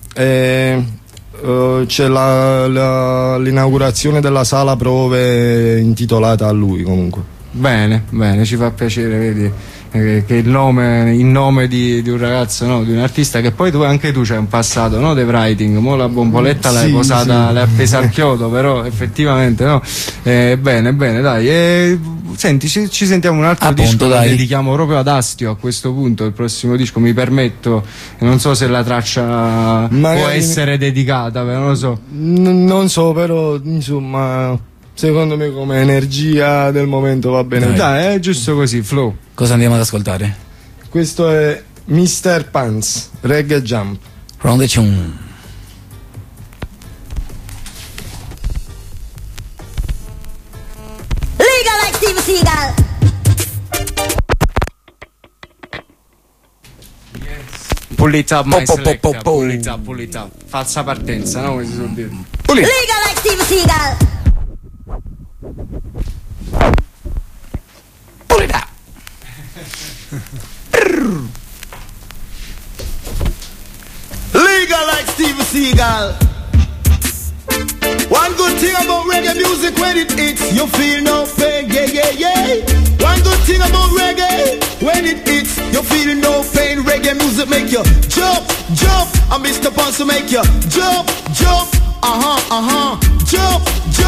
Eh, eh, c'è la- la- l'inaugurazione della sala prove intitolata a lui comunque. Bene, bene, ci fa piacere, vedi, eh, che il nome, il nome di, di un ragazzo, no? Di un artista che poi tu anche tu c'hai un passato, no? The Writing, mo la bomboletta l'hai Sì, posata, sì. l'hai appesa al chiodo, però effettivamente no. Eh, bene, bene, dai. Eh, senti, ci, ci sentiamo un altro Appunto, disco, lo dai. dedichiamo proprio ad Astio a questo punto, il prossimo disco, mi permetto, non so se la traccia può Magari- essere dedicata, però non lo so. N- non so, però insomma, secondo me come energia del momento va bene. Dai, è giusto così, flow. Cosa andiamo ad ascoltare? Questo è mister Pants, Reggae Jump. Round the tune. Legal like Steve Seagal. Pull it up, my Po, po, po, selecta, po, po. pull it up, pull it up. Falsa partenza, no? Come si suol dire. Legal like Steve Seagal. Pull it up. Legal like Steven Seagal. One good thing about reggae music when it hits, you feel no pain, yeah, yeah, yeah. One good thing about reggae, when it hits, you feel no pain. Reggae music make you jump, jump, and Mister Pants will make you jump, jump, uh-huh, uh-huh, jump, jump.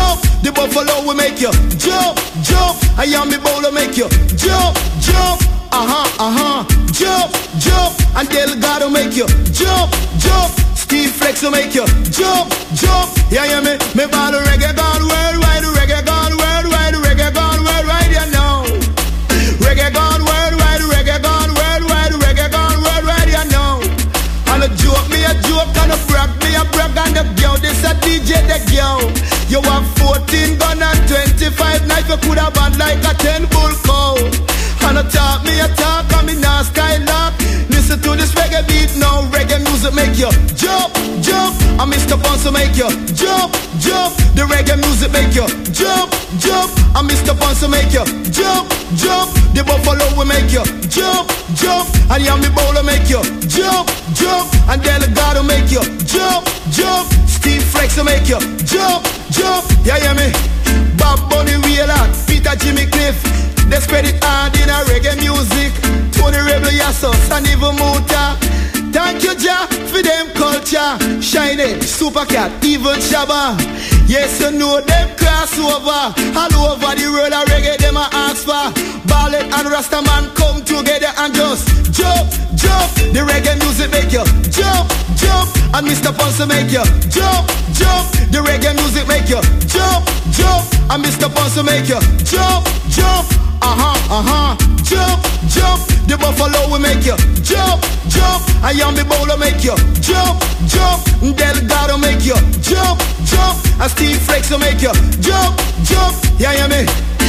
The buffalo will make you jump, jump. I am the bowler make you jump, jump. Uh-huh, uh-huh. Jump, jump. And Delgado make you jump, jump. Steve Flex will make you jump, jump. Yeah, yeah, me, me ball the reggae gone worldwide, reggae gone worldwide, reggae gone worldwide, you know. Reggae gone worldwide, reggae gone worldwide, reggae gone worldwide, you know. And a joke, me a joke, and a brag, me a brag, and a girl, this a D J, the girl. You have fourteen gun and twenty-five knife, you could have had like a ten bull cow. And a talk, me a talk, and me nah skylark. Listen to this reggae beat now, reggae music make you jump, jump. And Mister Ponce make you jump, jump. The reggae music make you jump, jump. And Mister Ponce make you jump, jump. The buffalo will make you jump, jump. And Yami Bowler make you jump, jump. And Delgado make you jump, jump. Steve Flex will make you jump, jump. Yeah, yeah, me. Bob Bunny Wheeler, Peter Jimmy Cliff. They spread it hard in a reggae music. Tony Rebel Yassos and even Muta. Thank you, Jah, for them culture. Shiny, Supercat, even Shabba. Yes, you know them crossover. All over the world a reggae them a ask for. Ballet and Rastaman come together and just jump, jump. The reggae music make you jump, jump. And Mister Ponce make you jump, jump. The reggae music make you jump, jump. And Mister Ponce make you jump, jump. Uh-huh, uh-huh, jump, jump. The buffalo will make you jump, jump. And Yami Bowler make you jump, jump. Delgado make you jump, jump. And Steve Flex will make you jump, jump. Yeah, yeah, me.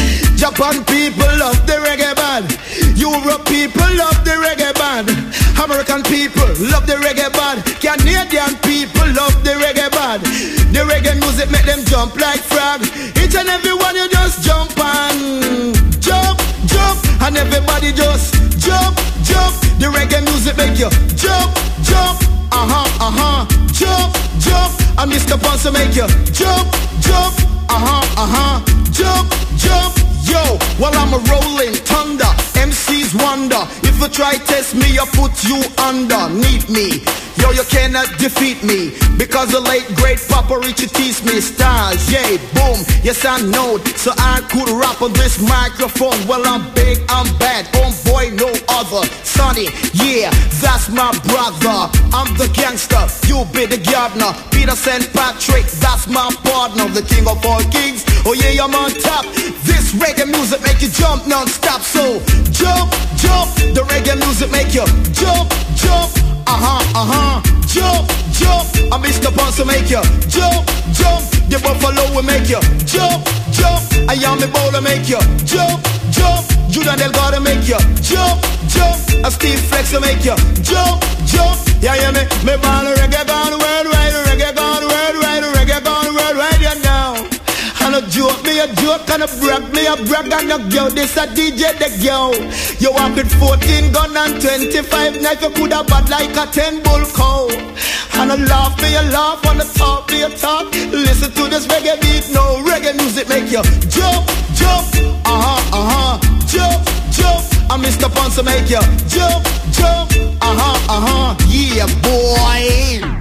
Japan people love the reggae band. Europe people love the reggae band. American people love the reggae band. Canadian people love the reggae band. The reggae music make them jump like frog. Each and every one you just jump and jump, jump. And everybody just jump, jump. The reggae music make you jump, jump. Uh-huh, uh-huh, jump, jump. And Mister Ponce make you jump, jump. Uh-huh, uh-huh, jump, jump. Yo, while I'm a rolling thunder, M Cs wonder. If you try test me, I put you underneath me. Yo, you cannot defeat me, because the late great Papa Richie teased me. Stars, yeah, boom, yes I know. So I could rap on this microphone. Well, I'm big, I'm bad, homeboy, no other. Sonny, yeah, that's my brother. I'm the gangster, you be the governor. Peter Saint Patrick, that's my partner. The king of all kings, oh yeah, I'm on top. This reggae music make you jump non-stop. So jump, jump. The reggae music make you jump, jump. Uh-huh, uh-huh, jump, jump. And Mister Ponce make you jump, jump. The buffalo will make you jump, jump. And Yami Bowler make you jump, jump. Judah Delgado make you jump, jump. And Steve Flex will make you jump, jump. Yeah, yeah, me, me ball reggae gone worldwide, reggae gone worldwide, reggae gone worldwide, you know. And a joke, me a joke, and a brag, me a brag, and a girl, this a D J, the girl. You walk with fourteen gun and twenty-five knife, you could have bad like a ten bull cow. And a laugh, me a laugh, and a talk, me a talk. Listen to this reggae beat, no reggae music make you jump, jump. Uh-huh, uh-huh, jump, jump. And Mister Ponce make you jump, jump. Uh-huh, uh-huh, yeah, boy.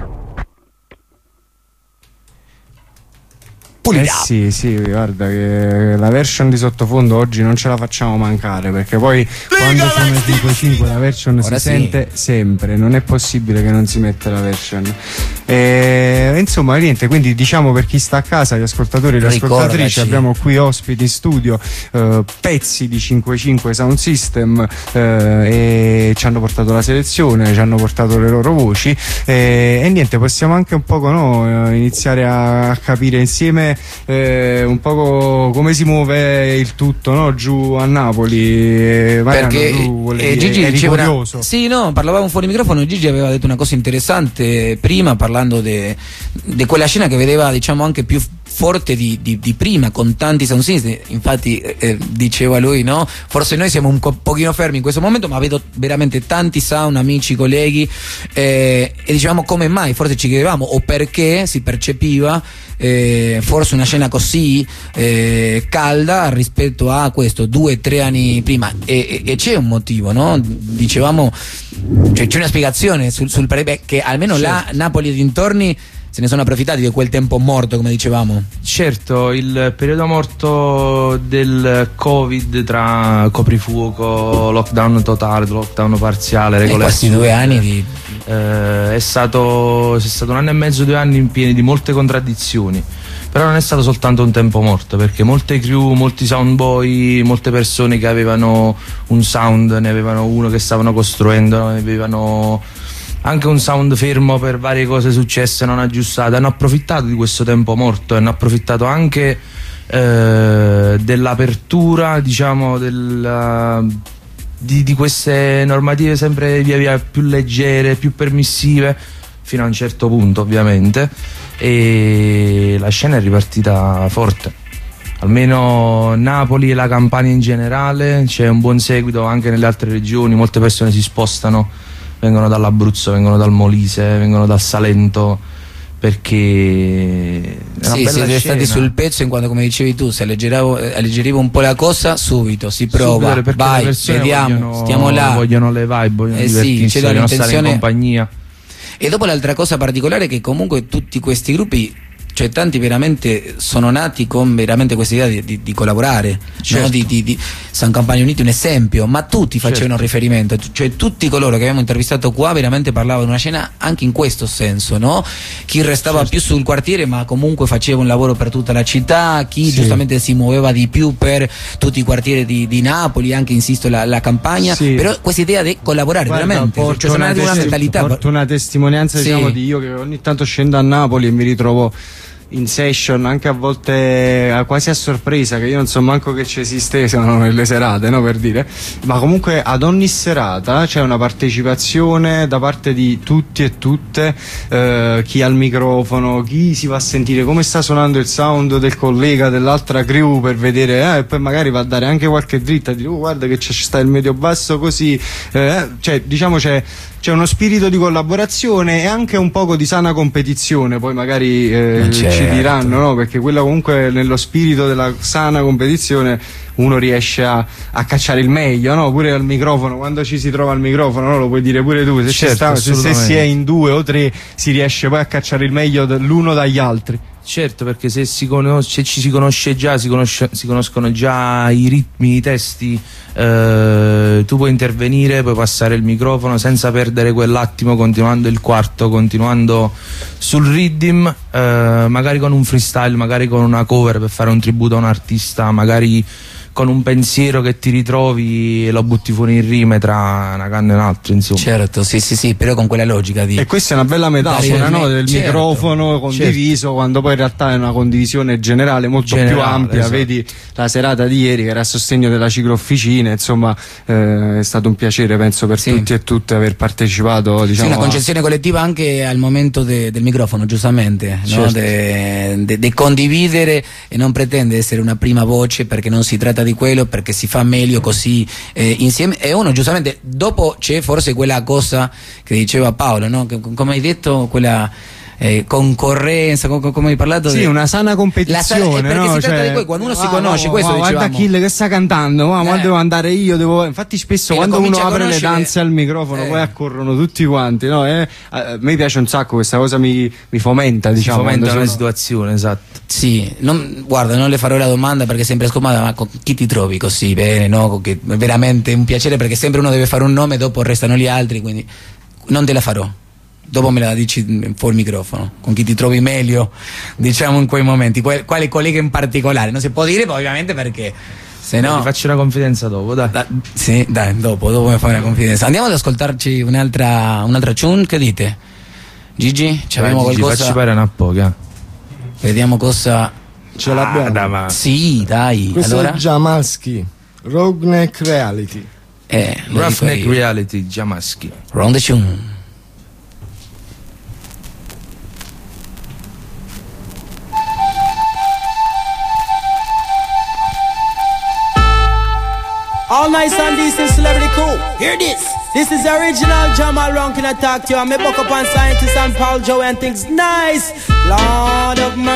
Eh sì, sì, guarda che la version di sottofondo oggi non ce la facciamo mancare, perché poi quando sono le cinque e cinque la version Ora si sì. sente sempre, non è possibile che non si metta la version. E, insomma, niente, quindi diciamo per chi sta a casa, gli ascoltatori e le ascoltatrici, abbiamo qui ospiti in studio eh, pezzi di cinque e cinque Sound System eh, e ci hanno portato la selezione, ci hanno portato le loro voci e, e niente, possiamo anche un poco no, iniziare a capire insieme Eh, un po' come si muove il tutto, no? Giù a Napoli. Mariano, perché tu eh, Gigi diceva una... sì, no, parlavamo fuori microfono e Gigi aveva detto una cosa interessante prima, parlando di quella scena che vedeva, diciamo, anche più forte di, di, di prima, con tanti sound system. Infatti eh, diceva lui, no? Forse noi siamo un po' pochino fermi in questo momento, ma vedo veramente tanti sound, amici, colleghi eh, e dicevamo come mai, forse ci chiedevamo o perché si percepiva eh, forse una scena così eh, calda rispetto a questo due o tre anni prima e, e, e c'è un motivo, no? Dicevamo, cioè, c'è una spiegazione sul, sul che almeno certo. là Napoli e dintorni se ne sono approfittati di quel tempo morto, come dicevamo. Certo, il periodo morto del Covid tra coprifuoco, lockdown totale, lockdown parziale, regole questi assurde, due anni di... eh, è stato, è stato un anno e mezzo, due anni in pieni di molte contraddizioni. Però non è stato soltanto un tempo morto, perché molte crew, molti soundboy, molte persone che avevano un sound, ne avevano uno che stavano costruendo, ne avevano anche un sound fermo per varie cose successe non aggiustate, hanno approfittato di questo tempo morto, hanno approfittato anche eh, dell'apertura, diciamo, della, di, di queste normative sempre via via più leggere, più permissive, fino a un certo punto ovviamente, e la scena è ripartita forte, almeno Napoli e la Campania in generale, c'è un buon seguito anche nelle altre regioni, molte persone si spostano, vengono dall'Abruzzo, vengono dal Molise, vengono dal Salento, perché sì, siete stati sul pezzo, in quanto, come dicevi tu, se alleggerivo, alleggerivo un po' la cosa, subito si prova, subito, vai, vediamo, vogliono, stiamo là, vogliono le vibe, vogliono eh divertirsi, sì, vogliono stare in compagnia. E dopo l'altra cosa particolare è che comunque tutti questi gruppi, cioè tanti veramente sono nati con veramente questa idea di, di, di collaborare, certo. no? di, di, di San Campagna Uniti un esempio, ma tutti facevano certo. riferimento, cioè tutti coloro che abbiamo intervistato qua veramente parlavano di una scena anche in questo senso, no? Chi restava certo. più sul quartiere ma comunque faceva un lavoro per tutta la città, chi sì. giustamente si muoveva di più per tutti i quartieri di, di Napoli, anche insisto la, la campagna, sì. però questa idea di collaborare. Guarda, veramente, cioè sono nati una mentalità. Porto una testimonianza sì. diciamo di io che ogni tanto scendo a Napoli e mi ritrovo in session anche a volte quasi a sorpresa, che io non so manco che ci esistessero nelle serate, no, per dire, ma comunque ad ogni serata c'è una partecipazione da parte di tutti e tutte, eh, chi ha il microfono, chi si va a sentire come sta suonando il sound del collega dell'altra crew per vedere, eh, e poi magari va a dare anche qualche dritta, dire oh, guarda che ci sta il medio basso così, eh, cioè diciamo c'è c'è uno spirito di collaborazione e anche un poco di sana competizione, poi magari eh, certo. ci diranno, no? Perché quella comunque nello spirito della sana competizione uno riesce a, a cacciare il meglio, no? Pure al microfono, quando ci si trova al microfono, no? Lo puoi dire pure tu, se, certo, sta, se, se si è in due o tre si riesce poi a cacciare il meglio l'uno dagli altri. Certo, perché se, si conosce, se ci si conosce già, si, conosce, si conoscono già i ritmi, i testi, eh, tu puoi intervenire, puoi passare il microfono senza perdere quell'attimo, continuando il quarto, continuando sul rhythm, eh, magari con un freestyle, magari con una cover per fare un tributo a un artista, magari con un pensiero che ti ritrovi e lo butti fuori in rime tra una canna e un'altra, insomma. Certo, sì, sì, sì, però con quella logica di... E questa è una bella metafora, no? Del certo, microfono condiviso, certo. quando poi in realtà è una condivisione generale molto generale, più ampia, esatto. Vedi la serata di ieri che era a sostegno della ciclofficina, insomma, eh, è stato un piacere, penso, per sì. tutti e tutte aver partecipato, diciamo... Sì, una concessione a... collettiva anche al momento de, del microfono, giustamente, certo. no? de, de, de condividere e non pretende essere una prima voce, perché non si tratta di quello, perché si fa meglio così eh, insieme. E uno giustamente dopo c'è forse quella cosa che diceva Paolo, no? Che, come hai detto, quella eh, concorrenza, com- come hai parlato, sì, de... una sana competizione, la sa- perché no? si tratta cioè, di poi quando uno wow, si conosce, wow, questo wow, dicevamo. guarda Achille che sta cantando, ma eh. devo andare io, devo... infatti spesso e quando uno apre le danze al microfono eh. poi accorrono tutti quanti, no? Eh, a me piace un sacco, questa cosa mi, mi fomenta, diciamo, si fomenta sono... una situazione, esatto. Sì, non, guarda, non le farò la domanda perché è sempre scomoda, ma con chi ti trovi così bene, no? Che è veramente un piacere, perché sempre uno deve fare un nome, dopo restano gli altri, quindi non te la farò. Dopo me la dici fuori il microfono, con chi ti trovi meglio, diciamo, in quei momenti, quale collega in particolare, non si può dire poi ovviamente, perché se no... Ti faccio una confidenza dopo, dai. Da, sì, dai, dopo, dopo mi fai una confidenza. Andiamo ad ascoltarci un'altra un'altra tune, che dite? Gigi, ci abbiamo Gigi, qualcosa? Facci fare una poca. Vediamo cosa... Ce l'abbiamo. Ah, sì, dai. Questo allora? è Jamalski, Roughneck Reality. Eh, Roughneck Reality, Jamalski. Round the tune. All nice and decent celebrity cool. Hear this. This is the original Jamal Ron. Can I talk to you? I'm a buck up on scientists and Paul Joe and things nice. Lord of mercy.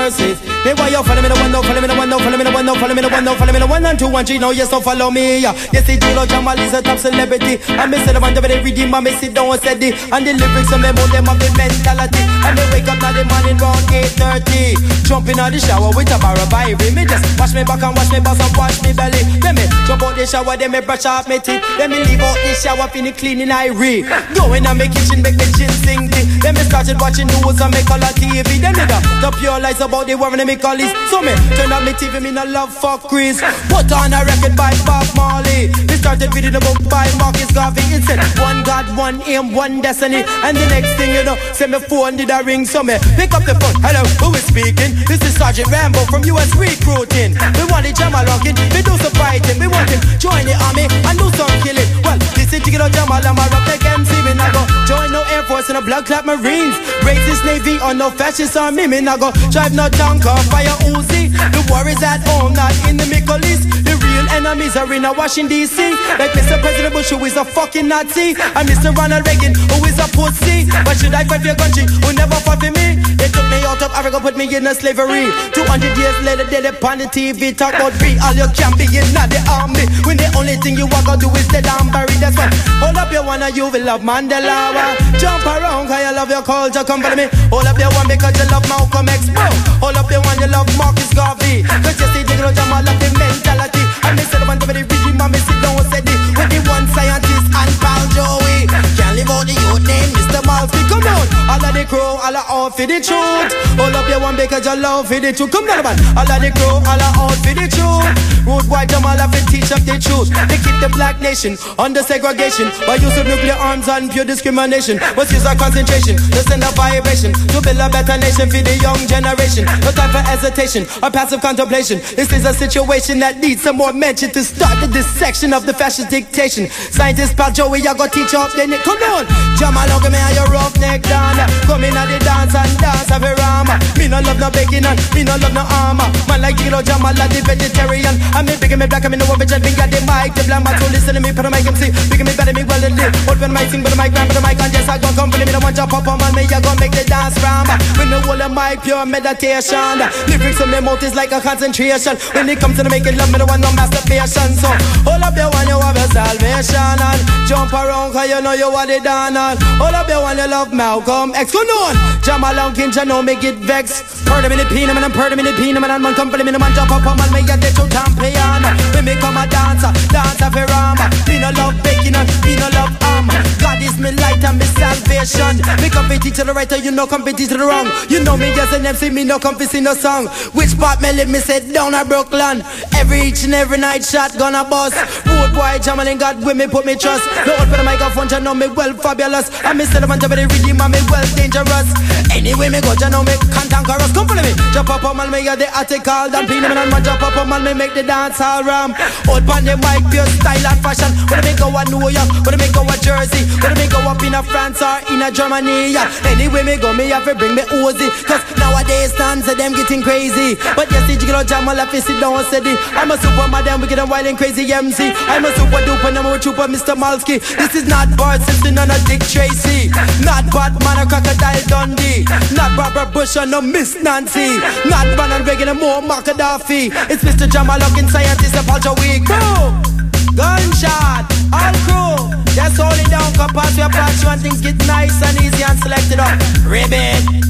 verses. Me why you follow me the one, no follow me the one, no follow me the one, no follow me the one, no follow me the one and two and three. Now yes, don't follow me. Yeah. Yes, the Jilo Jamal is a top celebrity. I miss the one that they redeem, I miss it down and said it. And the lyrics of me more them of the mentality. And they wake up now the morning round eight thirty. Jumping out the shower with a barrel Bible. Me just wash me back and wash me boss and wash me belly. Then me jump out the shower, then me brush off me teeth. Then me leave out the shower, finish cleaning I read. Go in my kitchen, make me chin sing tea. Then me started watching news and me color T V. Then me got the pure lies about the war and me collies. So me turn on me T V, me no love fuck Chris. Put on a record by Bob Marley. Me started reading the book by Marcus Garvey. It said one God, one aim, one destiny. And the next thing you know, say me phone did a ring. So me pick up the phone. Hello, who is speaking? This is Sergeant Rambo from U S Recruiting. We want the Jamal rocking, we do some fighting. We want him join the army and do some killing. Well, this is Jigolo Jamal, I'm a rock like M C. Me nah go join no Air Force and a blood clot Marines. Racist Navy or no fascist army. Me nah go drive no tanker, fire Uzi. The war is at home, not in the Middle East. The real enemies are in a Washington D C. Like Mister President Bush, who is a fucking Nazi, and Mister Ronald Reagan, who is a pussy. Why should I fight for your country who never fought for me? They took me out of Africa, put me in a slavery. Two hundred years later, they upon the T V talk about free. All you can be in not the army. When the only thing you want to do is dead and buried. That's why hold up your one and you will love Mandela. Jump around, cause you love your culture. Come follow me. Hold up your one because you love Malcolm X. Hold up your one, you love Marcus Garvey. Cause you see Jigolo Jamal love the mentality. And me say the one to be the regime and me sit down and say this. With the one scientist and pal Joey. Can't live out the youth name Mister Malfi. Come on, all of the crew, all of out for the truth. Hold up your one because you love for the truth. Come on man, all of the crew, all of out for the truth. Road boy Jamal have to teach up the truth. They keep the black nation under segregation by use of nuclear arms and pure discrimination. But use our concentration to send a vibration to build a better nation for the young generation. No time for hesitation or passive contemplation. This is a situation that needs some more mention to start the dissection of the fascist dictation. Scientist Pal Joey, I go teach up the nick. Come on, Jamal, look at me and your roughneck down. Come in at the dance and dance of a rama. Me no love no begging and me no love no armor. Man like Jigolo Jamal, like the vegetarian. I me big and me black and me no bitch and me got the mic. The blam so listen to me, put a mic M C. Big and me better me well and live. Open my sing, but the mic gram, but the mic and yes I go company. Me no want to pop on man, me I go make the dance rama. When the whole of mic pure meditation. Lyrics from me mouth is like a concentration. When it comes to the making love, me no want no masturbation. So hold up your one, you have a salvation. And jump around cause you know you want it done. And hold up your one, you love Malcolm X. Come on, Jamal and Kinch, I know me get vexed. Purr them in the peanut man and purr them in the peanut man. And man come for me, no man jump up on man, me get the two champion. When me come a dancer, dancer for rama. Me no love baking and me no love armor. God is me light and me salvation. Me compete to the right and you know compete to the wrong. You know me just an M C, me no compete in no song. Which part me live me sit down at Brooklyn. Every each and every night shotgun a bus. Road boy Jamal and God with me put me trust. No one for the microphone, you know me well fabulous. I me still a man to be the redeem and me well dangerous. Anyway me go, you know me cantankerous. Come follow me. Jump up on man, me get the article. Dan Pina man and man jump up on man, me make the dance all ram. Hold pan the mic, pure style and fashion. When me go a New York, when me go a Jersey, when me go up in a France or in a Germany. Yeah. Anyway me go, me have to bring me Uzi. Cause nowadays stands of them getting crazy. But yes, the Jigolo Jamal have to sit down and steady. I'm a super madam, wicked and wild and crazy M C. I'm a super duper number trooper, Mister Malski. This is not Bart Simpson or not Dick Tracy. Not Batman or Crocodile Dundee. Not Barbara Bush or no Miss Nancy. Not Ronald Reagan or Muammar Gaddafi. It's Mister Jamal Locking, scientist of Culture Week. Boom! Gunshot! All crew! Just hold it down, come pass your patch when things get nice and easy and selected up. Ribbit!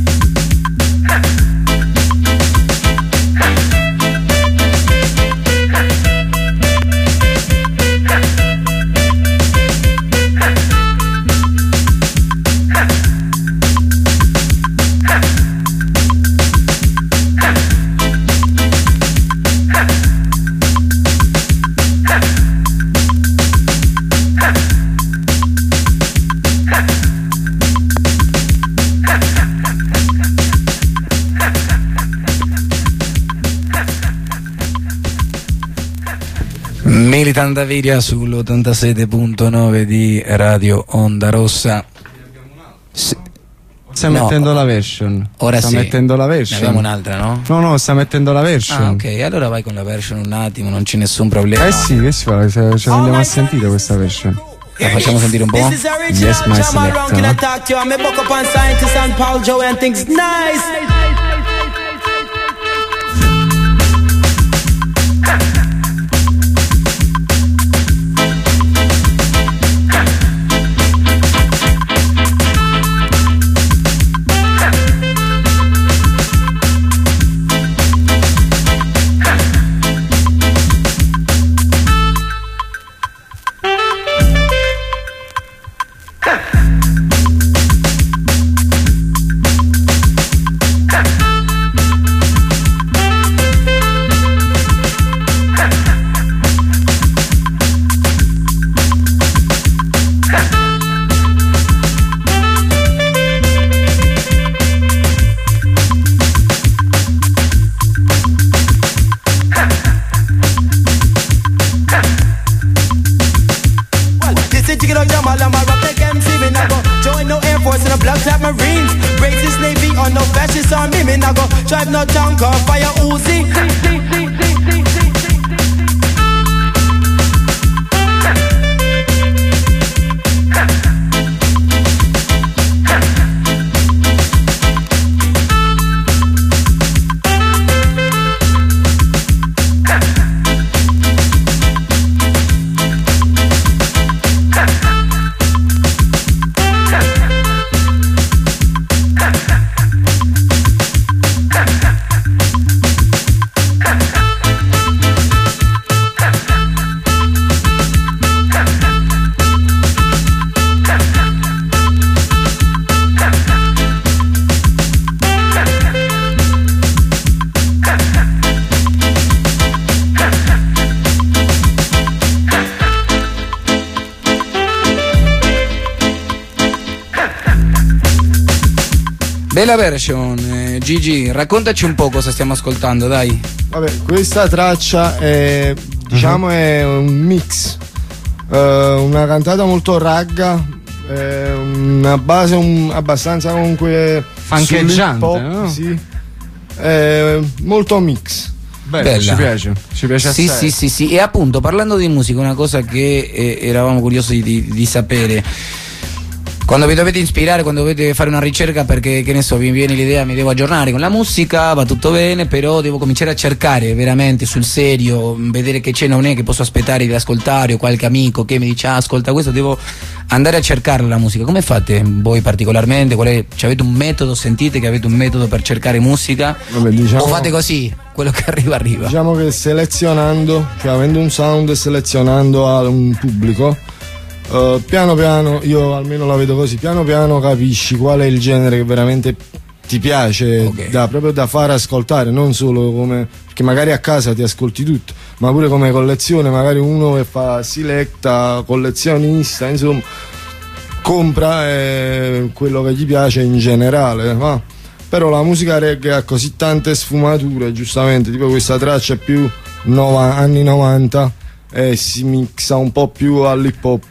Militant Daviria sull'ottantasette punto nove di Radio Onda Rossa. S- sta no, mettendo la version. Ora sta sì. mettendo la version. Ne abbiamo un'altra, no? No, no, sta mettendo la version. Ah, ok, allora vai con la version un attimo, non c'è nessun problema. Eh sì, che si fa? Ce, ce l'andiamo a sentire questa version. La facciamo sentire un po'? Yes, my selector. no junk or fire Uzi. Bella version, eh, Gigi, raccontaci un po' cosa stiamo ascoltando, dai. Vabbè, questa traccia è, diciamo, uh-huh. è un mix, uh, una cantata molto ragga, eh, una base un, abbastanza comunque funcheggiante, no? Sì, eh, molto mix. Bella, ci piace, ci piace sì, assai. sì, sì, sì. E appunto, parlando di musica, una cosa che eh, eravamo curiosi di, di sapere. Quando vi dovete ispirare, quando dovete fare una ricerca, perché che ne so, vi viene l'idea, mi devo aggiornare con la musica, va tutto bene, però devo cominciare a cercare veramente sul serio, vedere che c'è, non è che posso aspettare di ascoltare, o qualche amico che mi dice ah, ascolta questo, devo andare a cercare la musica. Come fate voi particolarmente? Qual è, cioè, avete un metodo, sentite che avete un metodo per cercare musica? Vabbè, diciamo, o fate così, quello che arriva arriva? Diciamo che selezionando, cioè avendo un sound e selezionando a un pubblico, Uh, piano piano, io almeno la vedo così, piano piano capisci qual è il genere che veramente ti piace, okay. da, proprio da fare ascoltare, non solo come, perché magari a casa ti ascolti tutto, ma pure come collezione, magari uno che fa selecta, collezionista, insomma, compra eh, quello che gli piace in generale, ma però la musica reggae ha così tante sfumature, giustamente, tipo questa traccia è più nova, anni novanta e si mixa un po' più all'hip hop.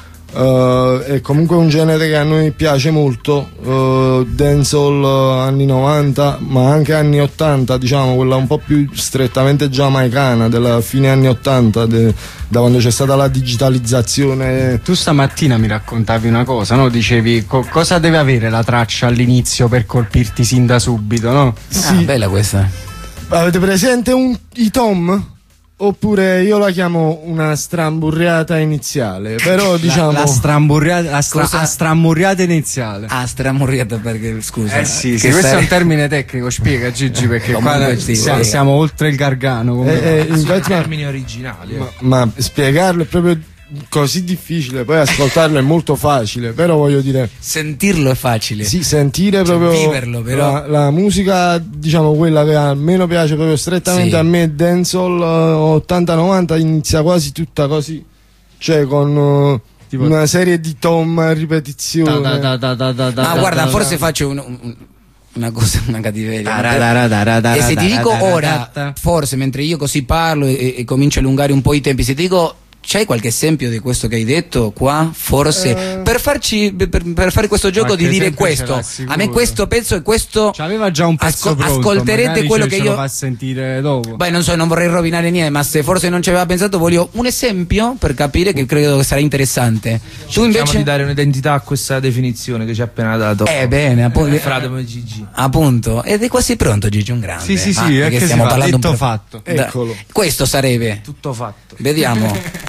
Uh, è comunque un genere che a noi piace molto, uh, dancehall uh, anni novanta ma anche anni ottanta, diciamo quella un po' più strettamente giamaicana della fine anni ottanta, de, da quando c'è stata la digitalizzazione. Tu stamattina mi raccontavi una cosa, no? Dicevi co- cosa deve avere la traccia all'inizio per colpirti sin da subito, no? Sì. Ah, bella questa. Avete presente un, i tom? Oppure io la chiamo una stramburriata iniziale, però diciamo la, la stramburriata, la stra, la stramburriata iniziale. Ah, stramburriata perché scusa. Eh sì, sì questo sare... è un termine tecnico, spiega Gigi, perché qua sì, siamo, siamo oltre il gargano. Eh, eh, infatti, termini originali. Ma, ma spiegarlo è proprio così difficile, poi ascoltarlo è molto facile, però voglio dire, sentirlo è facile. Sì, sentire cioè, proprio viverlo, però. La, la musica, diciamo quella che almeno piace proprio strettamente sì. a me, dancehall uh, ottanta novanta, inizia quasi tutta così, cioè con uh, tipo una serie di tom, ripetizioni. Da, da, da, da, da, da, ma da, guarda, da, forse da, faccio un, un, una cosa, una cattiveria. Da, da, da, da, da, e se ti dico da, da, ora, da, da. forse mentre io così parlo e, e comincio a allungare un po' i tempi, se ti dico c'hai qualche esempio di questo che hai detto qua? Forse eh... per farci per, per fare questo gioco di dire questo. A me questo pezzo e questo c'aveva già un pezzo asco- pronto, ascolterete quello che io lo fa sentire dopo. Beh, non so, non vorrei rovinare niente, ma se forse non ci aveva pensato, voglio un esempio per capire che credo che sarà interessante. Tu invece di dare un'identità a questa definizione che ci ha appena dato. Eh bene, appunto. Frate Gigi. Appunto, ed è quasi pronto Gigi, un grande. Sì, sì, sì, ah, è che stiamo parlando tutto un fatto. Da, Eccolo. Questo sarebbe tutto fatto. Vediamo.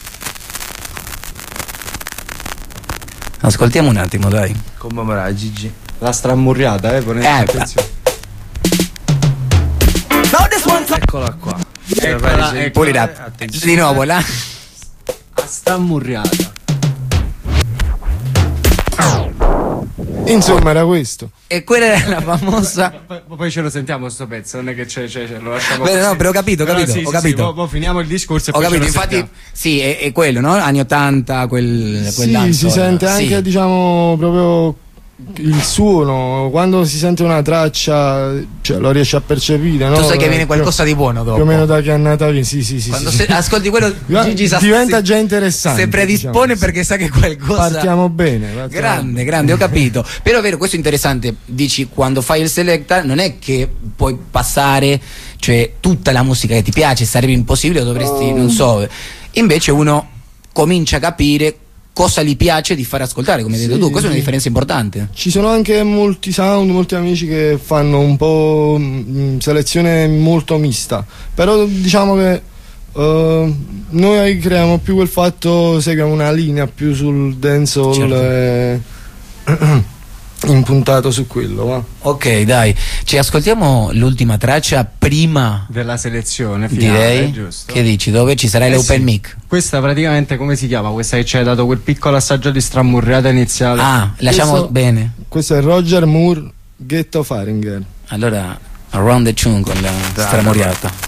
Ascoltiamo un attimo, dai. Come va Gigi? La stramurriata, eh, ponete eh, attenzione. Eccola qua. Eccola, eccola, eh, di nuovo là. La stramurriata. Insomma, era questo. E quella era la famosa. Poi, poi ce lo sentiamo sto pezzo, non è che c'è, c'è, c'è lo lasciamo. Beh, no, però ho capito, ho capito, sì, ho sì, capito. Sì, poi, poi finiamo il discorso e ho poi capito, ce lo infatti, sentiamo. sì, è, è quello, no? Anni ottanta, quel Sì, si sente anche, sì. diciamo, proprio il suono, quando si sente una traccia, cioè, lo riesci a percepire, no? Tu sai che viene qualcosa di buono dopo. Più o meno da che è annata via, sì, sì, sì. Quando sì, se, sì. ascolti quello, Gigi sa, diventa si, già interessante. Se predispone, diciamo, perché sa che qualcosa. Partiamo bene. Partiamo grande, bene. grande, ho capito. Però è vero, questo è interessante. Dici, quando fai il selecta, non è che puoi passare, cioè, tutta la musica che ti piace, sarebbe impossibile, dovresti, oh. non so. Invece uno comincia a capire cosa gli piace di far ascoltare, come hai detto sì, tu. Questa sì. è una differenza importante. Ci sono anche molti sound, molti amici che fanno un po' mh, selezione molto mista, però diciamo che uh, noi creiamo più quel fatto, seguiamo una linea più sul dancehall, certo. e impuntato su quello, va? Ok, dai, ci ascoltiamo l'ultima traccia prima della selezione finale, direi. Giusto? Che dici? Dove ci sarà eh l'open sì. mic? Questa praticamente come si chiama? Questa che ci hai dato quel piccolo assaggio di stramurriata iniziale. Ah, lasciamo questo, bene. Questo è Roger Moore, Ghetto Faringer. Allora, around the tune con la dai, stramurriata. Dai.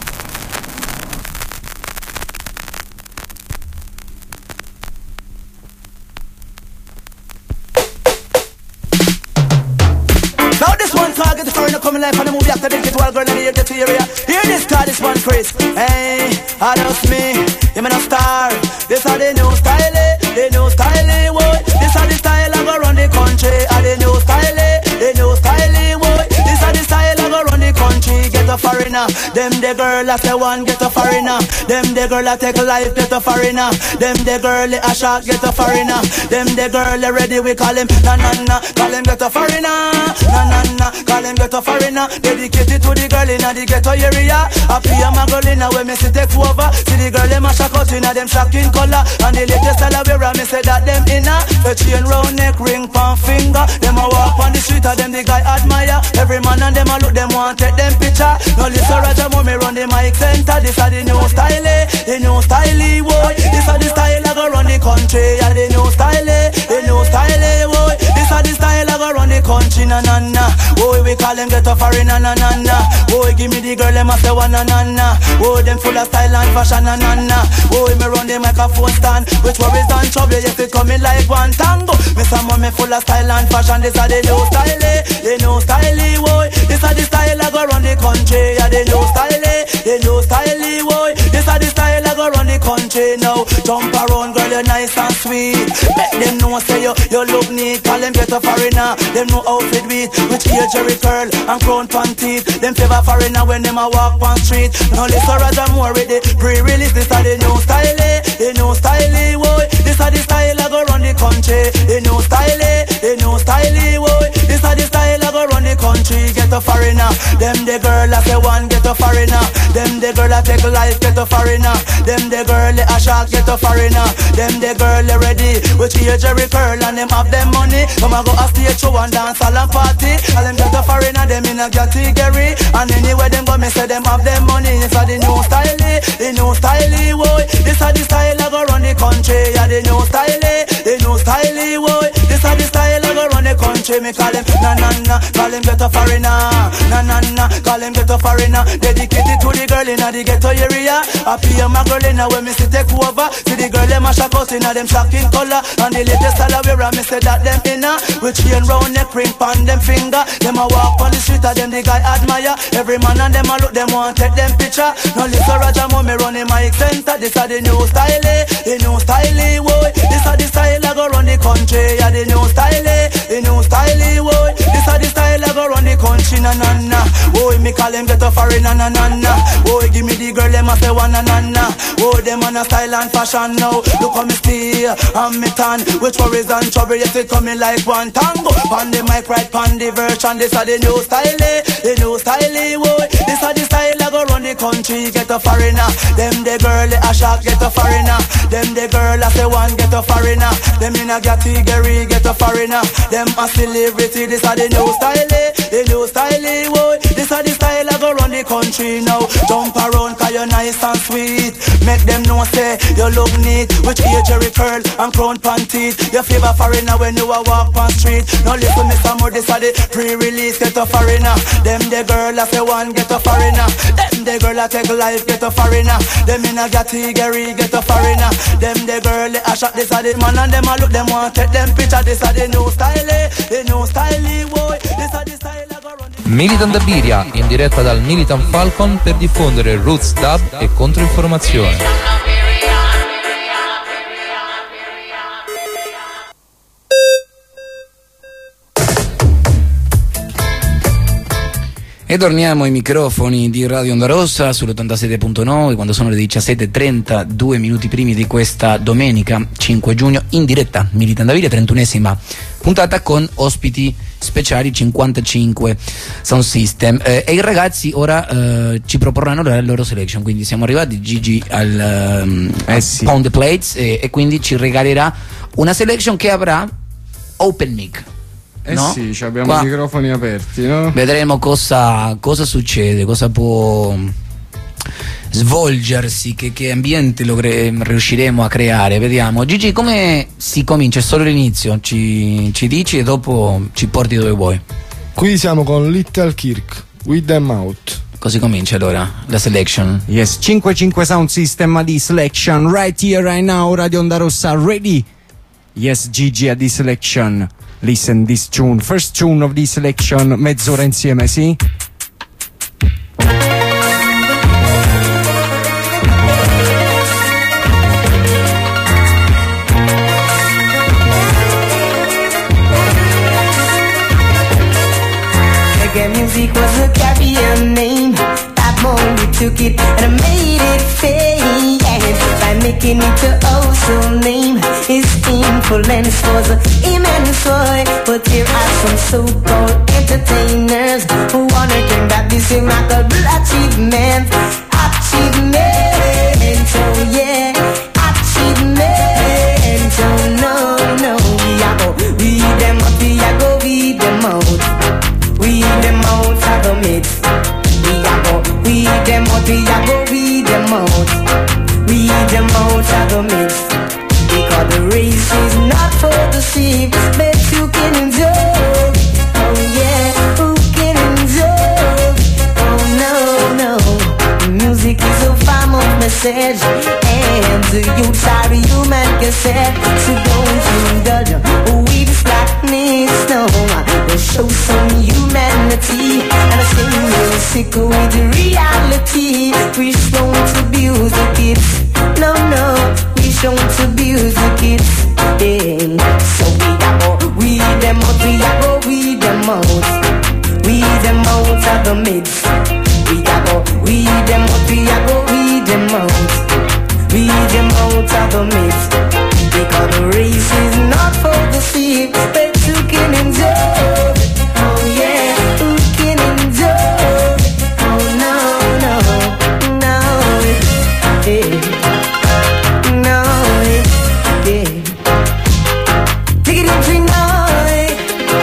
Target the foreigner coming life on the movie after they get wild girl and they get to area. Hear this car, this one Chris. Hey, I just me, I'm a star. This are the new style, the new style, boy. This are the style I go run the country. Are the new style, the new style, boy. This are the style I go run the country. Get a foreigner, them the girl I say one get a foreigner. Them the girl I take life get a foreigner. Them the girl a shot get a foreigner. Them the girl ready we call him na na na. Call him get a foreigner, na na na. Call him get a foreigner, dedicated to the girl in the ghetto area. Happy I'm a girl in when me see take over. See the girl them a shock out in a them shocking color. And the latest style I wear, me say that them inna. A chain round neck, ring pan finger. Them a walk on the street, and them the guy admire. Every man and them a look, them want take them picture. No listen Roger me run the mic center. This a the new style, the new style, boy. This a the style I go run the country. Yeah, the new style, the new style, boy. This a the style I go run the country, na na na. Boy, we call them get a foreigner, na na na. Boy, give me the girl, them a say one na na na. Boy, them full of style and fashion, na na na. Boy, me run the microphone stand, which worries and trouble, yes, it coming like one tango. Me some more me full of style and fashion, this a the new style, the new style, boy. This a the style I go run the country, yeah, the new style, the new style, boy. This a the style I go run the country now. Jump around, girl, you're nice and sweet. Make them know say you, you look neat. Call them get a foreigner, them know outfit with, which ear Jerry curl and crown panties. Them favor foreigner when them a walk on street. Now listen Roger Moore with the pre-release. This a the new style, the new style, boy. This a the style I go run the country. The new style, the new style, boy. This a the style I go run the country. Get a foreigner, them the girl I say one get a foreigner. Them the girl I take life get a foreigner. Them the girl a shark get a foreigner. Them the girl ready with ear Jerry curl and them have them money. Come a go a stage show and dance all and party. All them get a foreigner, them in a category. And anywhere them go, me say them have them money. This a the new style, the new style, boy. This a the style I go run the country. Yeah, the new style, the new style, boy. This a the style I go run the country. Me call them na na na, call them get a foreigner. Na na na, call them get a foreigner. Dedicated to the girl in a the ghetto area. Happy I'm a girl in a when me see take over. See the girl them a shock out in a them shocking color. And the latest style I wear, me say that them inna. With chain round neck, ring pan them finger. Them a walk on the street, and them the guy admire. Every man and them a look, them want take them picture. Now listen Roger Moore, me run the mic center. This a the new style, the new style, boy. This a the style I go run the country. Yeah, the new style, the new style, boy. This a the style I go run the country, na na na. Boy, me call them get a foreigner, na na na. Boy, give me the girl, them a say one na na na. Boy, them on a style and fashion now. Look how me stay, and me tan. Which worries and trouble, yes, it coming like one tango. Pan the mic right, pan the version. This a the new style, the new style, boy. This a the style I go run the country. Get a foreigner, them the girl a shark get a foreigner. Them the girl I say one get a foreigner. Them in a category get a foreigner. Them a celebrity. This a the new style, the new style, boy. This a the style I go run the country now. Jump around cause you're nice and sweet. Make them know say you look neat. With hair jerry curl and crown panties. Your favor foreigner when you a walk on street. Now listen me some more, this are the pre-release. Get a foreigner. Them the girl I say one get a foreigner. Them the girl I take life get a foreigner. Them in a category get a foreigner. Them the girl I shot this are the man and them a look them want take them picture. This are the new style, the new style boy. This are the style I go run. Militant Biria in diretta dal Militant Falcon per diffondere roots, dub e controinformazione. E torniamo ai microfoni di Radio Onda Rossa sull'ottantasette punto nove quando sono le diciassette e trenta, due minuti primi di questa domenica cinque giugno in diretta Militant Biria, trentunesima puntata con ospiti speciali cinquantacinque Sound System eh, e i ragazzi ora eh, ci proporranno la loro selection, quindi siamo arrivati Gigi al um, eh sì. Pound the Plates e, e quindi ci regalerà una selection che avrà open mic. Eh no? sì, abbiamo Qua i microfoni aperti, no? Vedremo cosa, cosa succede, cosa può svolgersi, che, che ambiente lo cre- riusciremo a creare. Vediamo. Gigi, come si comincia? È solo l'inizio, ci, ci dici e dopo ci porti dove vuoi. Qui siamo con Little Kirk, With Them Out. Così comincia allora la selection. Yes, cinquantacinque Sound System di selection, right here, right now, Radio Onda Rossa, ready? Yes, Gigi a di selection. Listen this tune, first tune of this selection, mezz'ora insieme, sì? Reggae music was a carrier name. That moment we took it and made it famous by making it a household name. His influence was immense, boy. But here are some so-called entertainers who wanna claim that this is remarkable achievement. Achievement, oh yeah, achievement, oh no, no. We are go, we them out, we are go, we them out. We them out of the mix. We are go, we them out, we are go, we them out. We them out of the mix. Because the race is not for the sheep, but you can enjoy. Oh yeah, who can enjoy? Oh no, no. Music is a form of message, and the youths are human cassette. So don't indulge with slackness, no. But show some humanity and sing music with reality. We don't abuse the kids, no, no. We don't abuse the kids, yeah. So we a go, we them out, we a go, we them out. We them out of the mix. We a go, we them out, we a go, we them out. We them out of the mix. Because the race is not for the sheep, but you can enjoy. Oh yeah, you can enjoy. Oh no, no, no, yeah. No, yeah. Take it in tonight.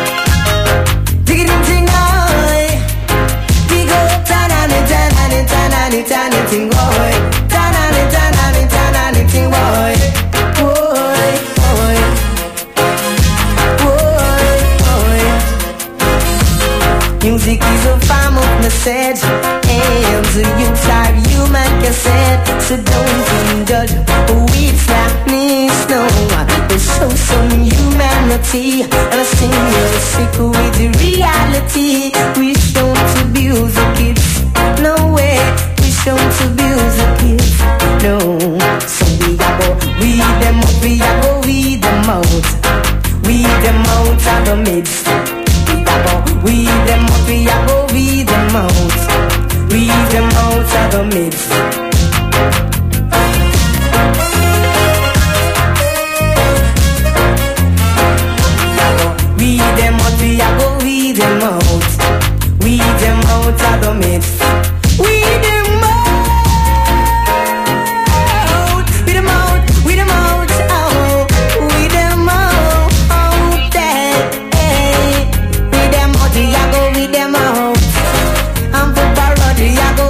Take it in tonight. We go ta-na-ni, ta-na-ni, ta-na-ni, ta-na-ni, boy. Ta-na-ni, ta-na-ni, ta-na-ni, boy. Boy, boy. Boy, boy. Music is a form of message, and the youths are human cassette. So don't indulge with slackness, no. But show some humanity and sing music with reality. We don't abuse the kids, no way. We don't abuse the kids, no. So we a go, we them up, we a go, we them out. We them out of the mix. We a go, we them up, we a go, we them out. We them out of the mix. We them out, we a go, we them out. We them out of the mix. We them out. We them out, we them out, oh. We them out, out there. Hey. We them out, we a go, we them out. I'm for parody, I go,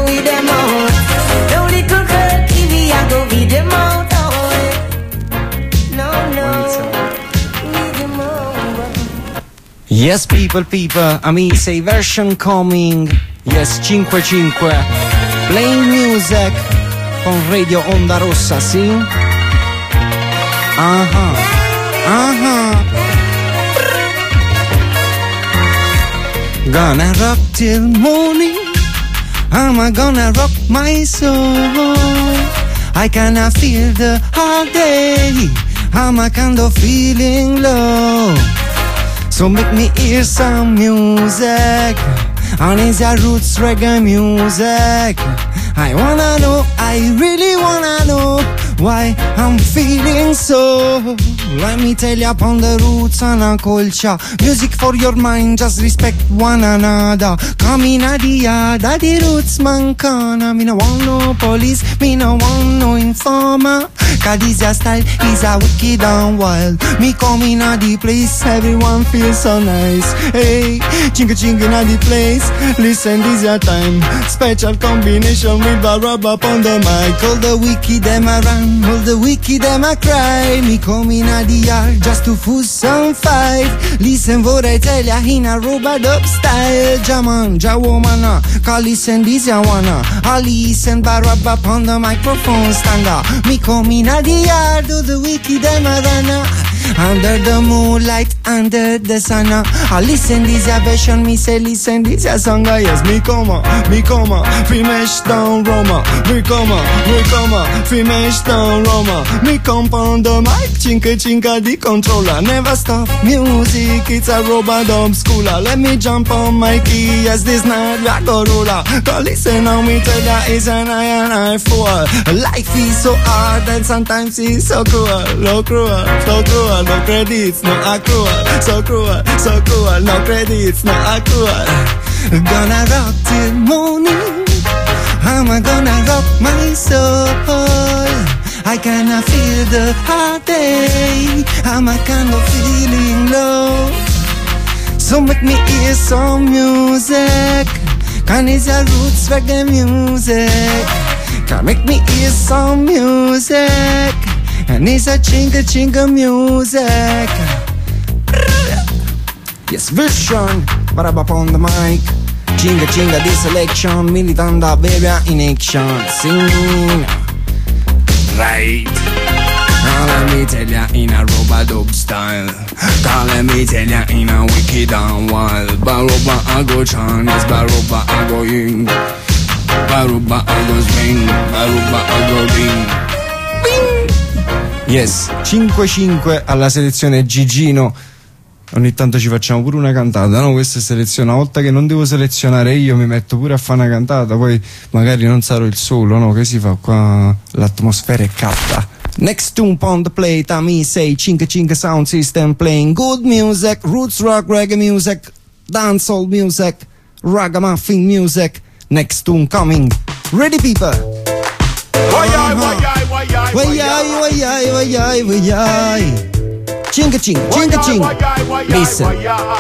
Yes people, people, I mean say version coming. Yes, cinque cinque. Playing music con Radio Onda Rossa, sì? Aha, aha. Gonna rock till morning, I'm gonna rock my soul. I kinda feel the hard day, I'm a kind of feeling low. So make me hear some music, and it's a roots reggae music. I wanna know, I really wanna know why I'm feeling so. Let me tell you upon the roots and a culture. Music for your mind, just respect one another. Come in a the yard, a the roots man corner. Me no want no police, me no want no informer. Cause this a style is a wicked and wild. Me come in a the place, everyone feels so nice. Hey, chinga chinga in a the place. Listen, this your time. Special combination with a rubber upon the mic. All the wicked them a run, all the wicked them a cry. Me come in a the yard just to fuss some fight. Listen, vorrei tell ya in a rubber dub style. Jaman, ja woman, call listen this ya wanna. I listen, but rubber upon the microphone stand up. Me come in a the yard, all the wicked them a run. Under the moonlight, under the sun. I listen this ya version, me say listen this ya song. Yes, me come on, me come on, fi mesh down Roma. Me come on, me come on, fi mesh down Roma. Me come on the mic, chinka chinka the controller. Never stop music, it's a rubber dub schooler. Let me jump on my key, yes this night I go roller. Cause listen now me tell ya it's an eye and eye fall. Life is so hard and sometimes it's so cruel. So cruel, so cruel, no credits, no accrual. So cruel, so cruel, no credits, no accrual. Gonna rock till morning, I'm gonna rock my soul. I kinda feel the hard day, I'm a kind of feeling low. So make me hear some music, can it's a roots reggae music. Can make me hear some music, and it's a chinga chinga music. Yes, version, barab upon the mic. Chinga chinga this selection, militant da baby in action. Sing, right. Now let me tell ya in a rubber dub style. Now let me tell ya in a wicked and wild. Baruba I go chan, yes baruba I go ying. Baruba I go swing, baruba I go ding. Yes, cinque cinque alla selezione Gigino. Ogni tanto ci facciamo pure una cantata, no? Questa è selezione. Una volta che non devo selezionare io mi metto pure a fare una cantata, poi magari non sarò il solo, no? Che si fa qua? L'atmosfera è catta. Next tune on the plate, I me say Cinque Cinque Sound System playing good music, roots rock, reggae music, dancehall music, ragamuffin music. Next tune coming. Ready people? Why-yi, why-yi, why-yi, why-yi, why-yi, why-yi, why-yi. Chinga ching, chinga ching. Listen.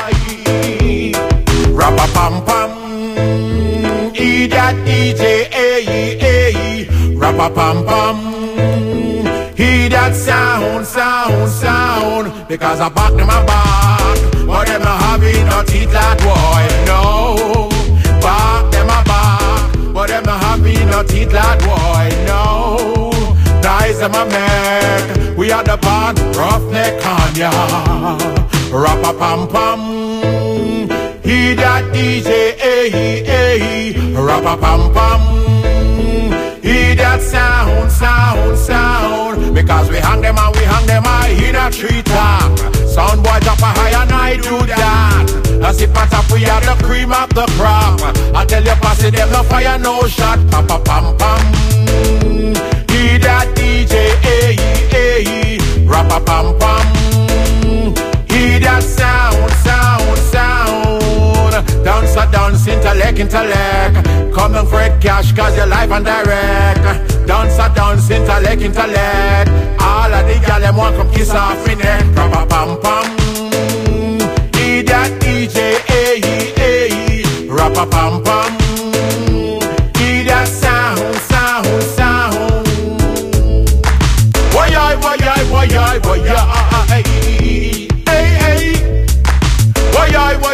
Rappa pam pam. E that D J, eh, eh. Rappa pam pam. He that sound, sound, sound. Because I back them a back. But them not having no teeth like boy, no. Back them a back. But them not having no teeth like boy, no. Nice them a make. We are the band, roughneck on ya. Rappa pam pam. He that D J, eh, eh. Rappa pam pam. He that sound, sound, sound. Because we hang them and we hang them high in a tree top. Sound boy drop a high and I do that. As if on top we are the cream of the crop. I tell you pass it them no fire, no shot. Papa pam pam. He that D J, eh, eh. Rappa pam pam. He that sound, sound, sound. Dance a dance, intellect, intellect. Come and Fred cash cause your life and direct. Dance a dance, intellect, intellect. All of the gal them want come kiss off in neck. Rappa pam pam. He that D J, eh, eh. Rappa pam pam. He that sound, sound, sound. Why-yi, why-yi, why-yi, why-yi. Hey, hey. Why-yi,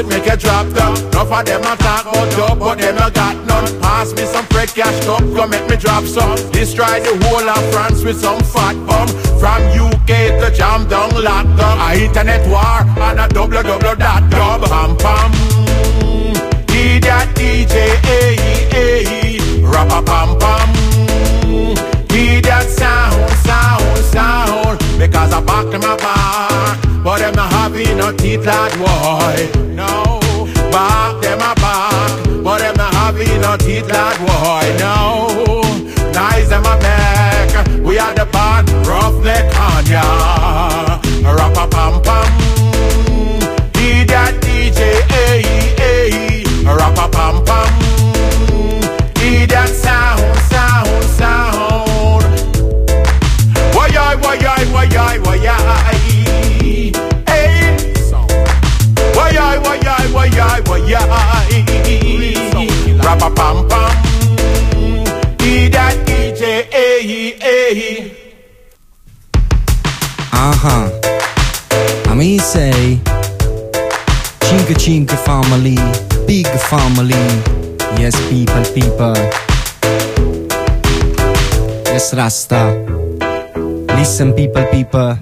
it make you drop down. Enough of them a talk about dub, but them no got none. Pass me some fresh cash up, come make me drop some. Destroy the whole of France with some fat bum. From U K to jam down, lock down. A internet war and a double double dot dub. Pam pam, D that D J, eh eh, rappa pam pam. Hear that sound, sound, sound. Because I back them a back, but them not having no teeth like boy. No, back them a back, but them not having no teeth like boy. No, nice them a neck. We are the band, roughneck on ya. Rappa pam pam. Hear that D J, eh eh, rappa pam pam. Hear that sound, sound, sound. Why, why, why, why, why, hey. Why, why, why, why, why, rappa pam pam. E that D J, eh, eh. Uh-huh. I mean say Chinka Chinka family, big family. Yes, people, people. Yes, Rasta. Listen, people, people.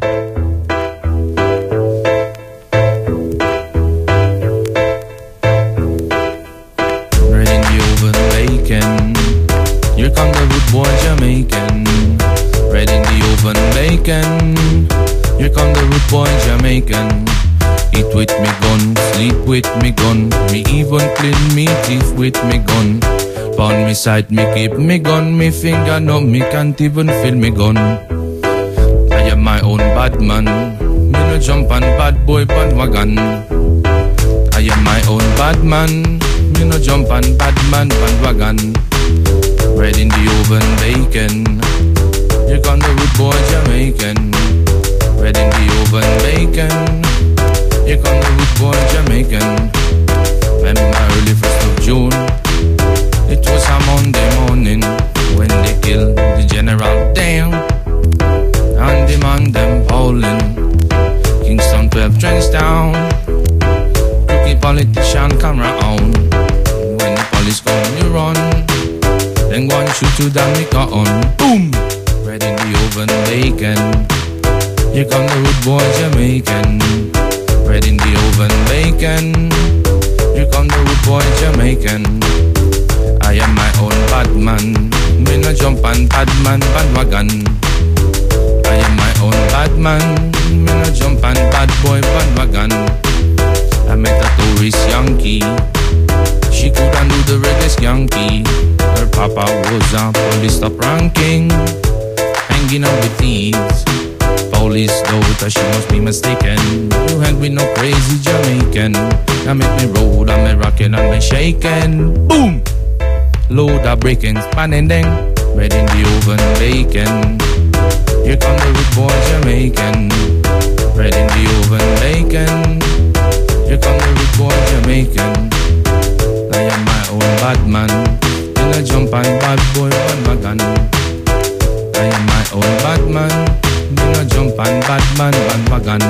Bread in the oven, bacon. Here come the rude boy Jamaican. Bread in the oven, bacon. Here come the rude boy Jamaican. Eat with me gun, sleep with me gun. Me even clean me teeth with me gun. Pound me side, me keep me gun. Me finger no, me can't even feel me gun. I am my own bad man. Me no jump on bad boy bandwagon. I am my own bad man. Me no jump on bad man bandwagon. Bread in the oven, bacon. Here come the rude boy Jamaican. Bread in the oven, bacon. Here come the rude boy Jamaican. Remember early first of June. It was a Monday morning when they killed the general. Damn. And the man them howling. Kingston twelve trench down. Rookie politician camera on. When the police come you run. Then go and shoot to the liquor on. Boom! Bread in the oven, bacon. Here come the rude boy Jamaican. Bread in the oven, bacon. Here come the rude boy Jamaican. I am my own bad man. Me no jump on bad man bandwagon. I am my own bad man. Me no jump on bad boy bandwagon. I met a tourist Yankee. She couldn't do the reggae skanky. Her papa was a police top ranking, hanging out with thieves. Police daughter, she must be mistaken. You hang with no crazy Jamaican. I make me roll, I'm a rockin' and me shaking. Boom! Load of breaking, span and ding. Bread in the oven, bacon. Here come the rude boy Jamaican. Bread in the oven, bacon. Here come the rude boy Jamaican. I am my own bad man. In a jump on bad boy bandwagon. I am my own bad man. In a jump on bad man bandwagon.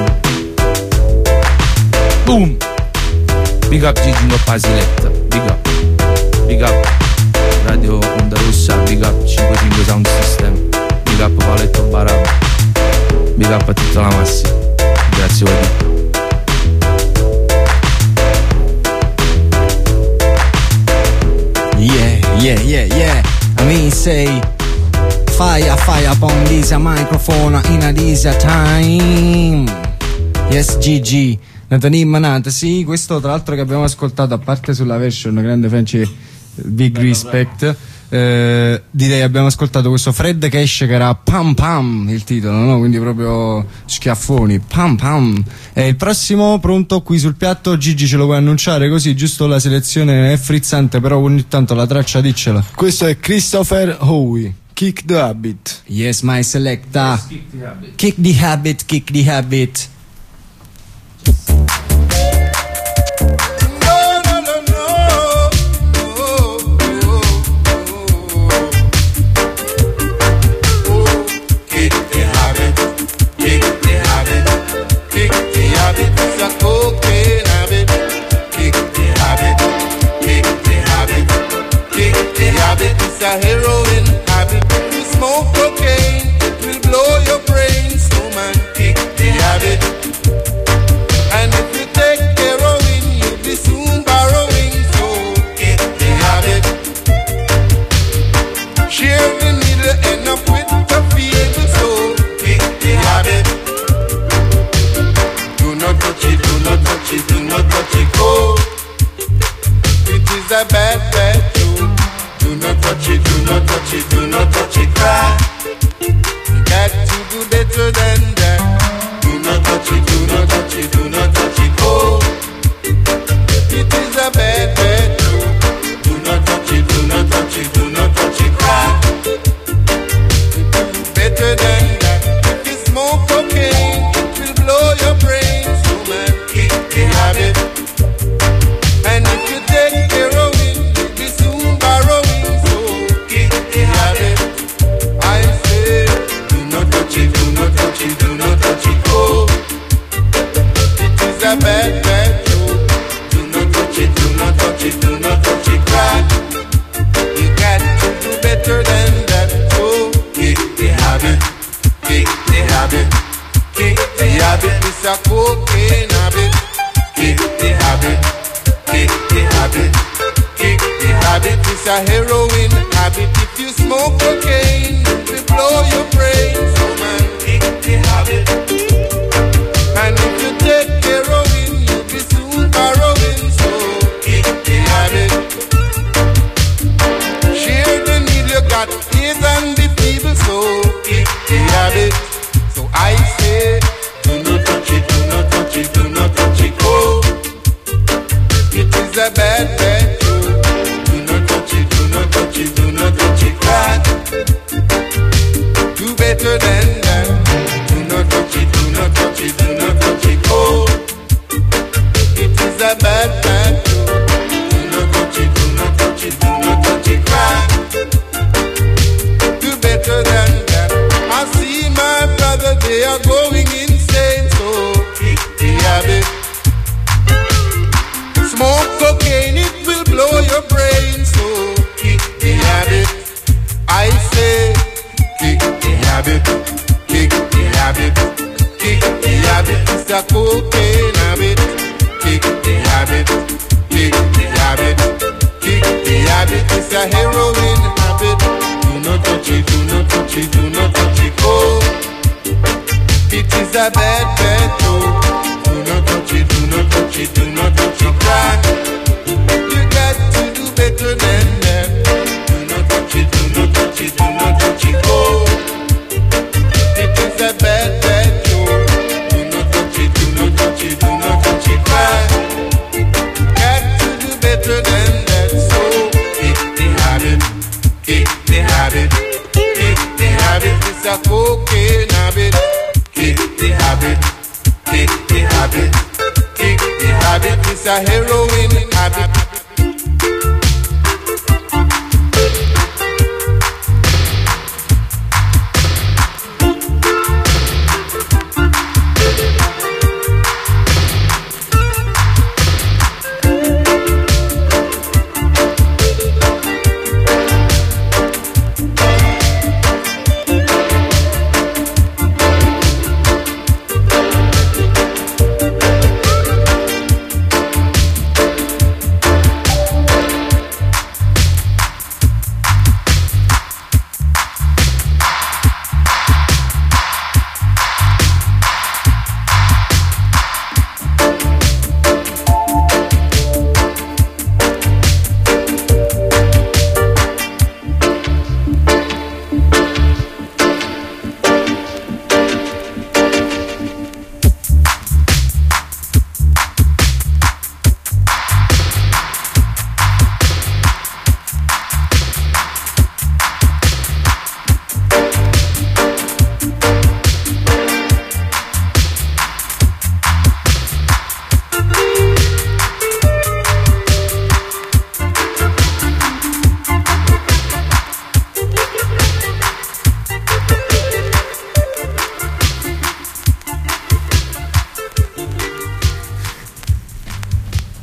Boom! Big up Gigi no Pasiletta. Big up. Big up Radio Onda Rossa. Big up cinquantacinque Sound System. Big up Paletto Barab. Big up a tutta la massa. Grazie a Yeah, yeah, yeah, yeah. I mean say fire, fire upon this microphone in a this time. Yes, G G. Natanim Manata, sì, questo tra l'altro che abbiamo ascoltato, a parte sulla version, grande French, big respect. Eh, direi abbiamo ascoltato questo Fred Cash che era Pam Pam il titolo, no? Quindi proprio schiaffoni, Pam Pam. E il prossimo pronto qui sul piatto, Gigi ce lo puoi annunciare così, giusto? La selezione è frizzante, però ogni tanto la traccia diccela. Questo è Christopher Howe, Kick the Habit. Yes, my selecta. Yes, kick the habit. Kick the habit, kick the habit. Kick it's a heroin habit. If you smoke cocaine, it will blow your brain. So man, kick the habit. And if you take heroin, you'll be soon borrowing. So kick the habit. Share the needle, end up with the fever. So kick the habit. Do not touch it, do not touch it, do not touch it. Oh, it is a bad, bad joke. Do not touch it, do not touch it, do not touch it. Cry. You got to do better than that. Do not touch it, do not touch it, do not touch it. Oh, it is a bad, bad joke. Do not touch it, do not touch it, do not touch it. Cry. Better than that. If you smoke cocaine, it will blow your brain. So man, kick the habit. And if you take heroin, you'll be soon borrowing. So kick the habit. I say, do not touch it, do not touch it, do not touch it. Oh, it is a bad, bad joke. Do not touch it, do not touch it, do not touch it. Cry. You got to do better than that. So kick the habit, kick the habit, kick the habit. It's a cocaine habit. Kick the habit, kick the habit, kick the habit. It's a heroin habit. If you smoke cocaine, it will blow your brain. So man, kick the habit. And if you take heroin, you'll be soon borrowing. So kick the habit. Share the need you got, is and the feeble. So kick the habit. So I say, do not touch it, do not touch it, do not touch it. Oh, it is a bad, bad joke. Do not touch it, do not touch it, do not touch it. Cry. Do better than that. Do not touch it, do not touch it, do not touch it. Oh, it is a bad, bad joke. Do not touch it, do not touch it, do not touch it. Cry. Do better than that. I see my brother, they are going insane. So kick the habit. Smoke cocaine, it will blow your brain. So kick the habit. I say, kick the habit, kick the habit, kick the habit. It's a cocaine habit. Kick the habit, kick the habit, kick the habit. It's a heroin habit. Do not touch it, do not touch it, do not touch it. Oh, it is a bad, bad joke. Do not touch it, do not touch it, do not touch it. Cry. You got to do better than that. Do not touch it, do not touch it, do not touch it. Oh, it is a bad, bad joke. Do not touch it, do not touch it, do not touch it. Cry. Got to do better than that. So kick the habit, kick the habit, kick the habit. It's a cocaine habit. Kick the habit, kick the habit, kick the habit. It's a heroin habit.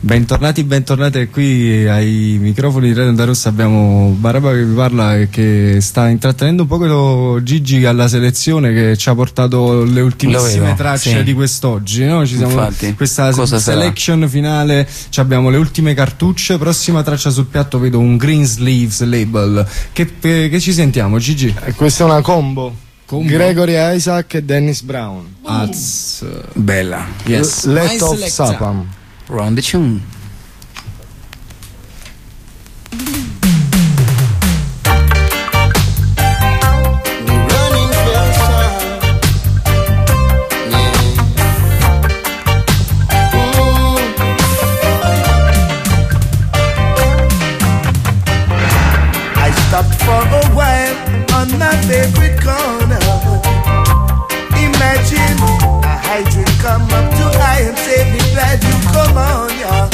Bentornati, bentornati qui ai microfoni di Radio Onda Rossa. Abbiamo Barabba che vi parla e che sta intrattenendo un poco Gigi alla selezione, che ci ha portato le ultimissime tracce sì. di quest'oggi, no? Ci siamo Infatti, questa selection sarà? finale, abbiamo le ultime cartucce. Prossima traccia sul piatto vedo un Green Sleeves label. Che, che ci sentiamo, Gigi? E questa è una combo. Combo. Gregory Isaac e Dennis Brown. Uh. Az, bella. Yes. Let of Sapam. Round the tune. I stopped for a while on my favorite corner. Imagine a hydrant come up to I and say, be glad you come on, yeah.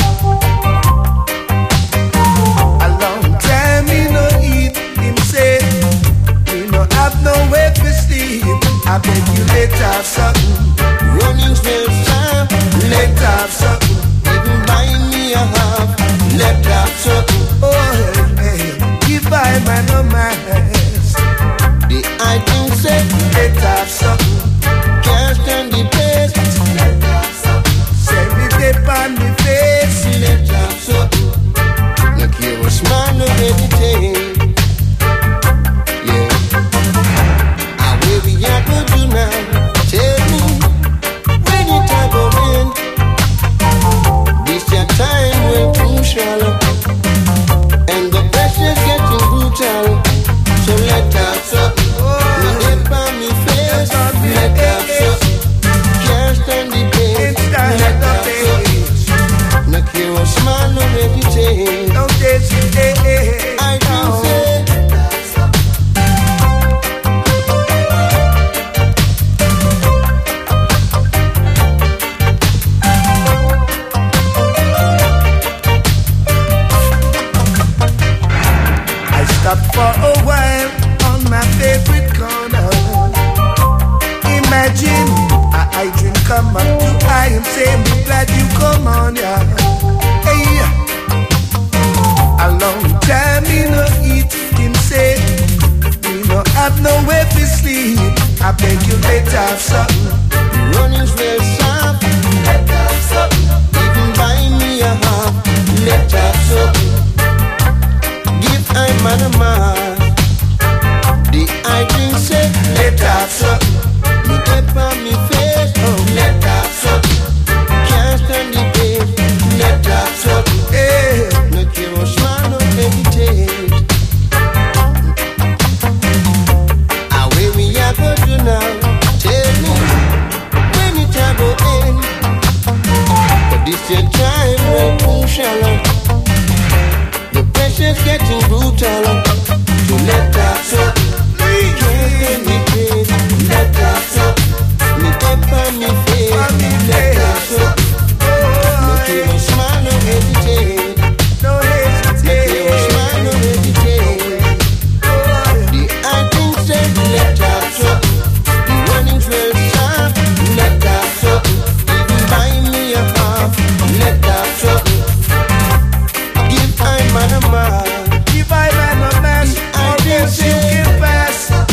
A long time me no eat, him say, me no have no way to sleep. I beg you let have something. Running still time, let have something. Even buy me a half, let have something. Oh, hey, hey, give by man no mess. The item said, let have something. Can't stand the pace. Say me dip on the face. Let have something. Look here, what's man no meditate. Yeah. I will be able to now. Tell me when it I go in. This your time when crucial, and the pressure's getting brutal. So let have something. Me dip on me face. Let have something. Can't stand the pain. Let have something. Look here, what's man no meditate. Don't hesitate. I do say. I stopped for a while on my favorite corner. Imagine a hydrant come up to I and say, be glad you come on, yeah. Hey, a long time me no eat, him say, me no have no way to sleep. I beg you let have something. Running's real soft, let have something. Even buy me a half, let have something. Give I man a man.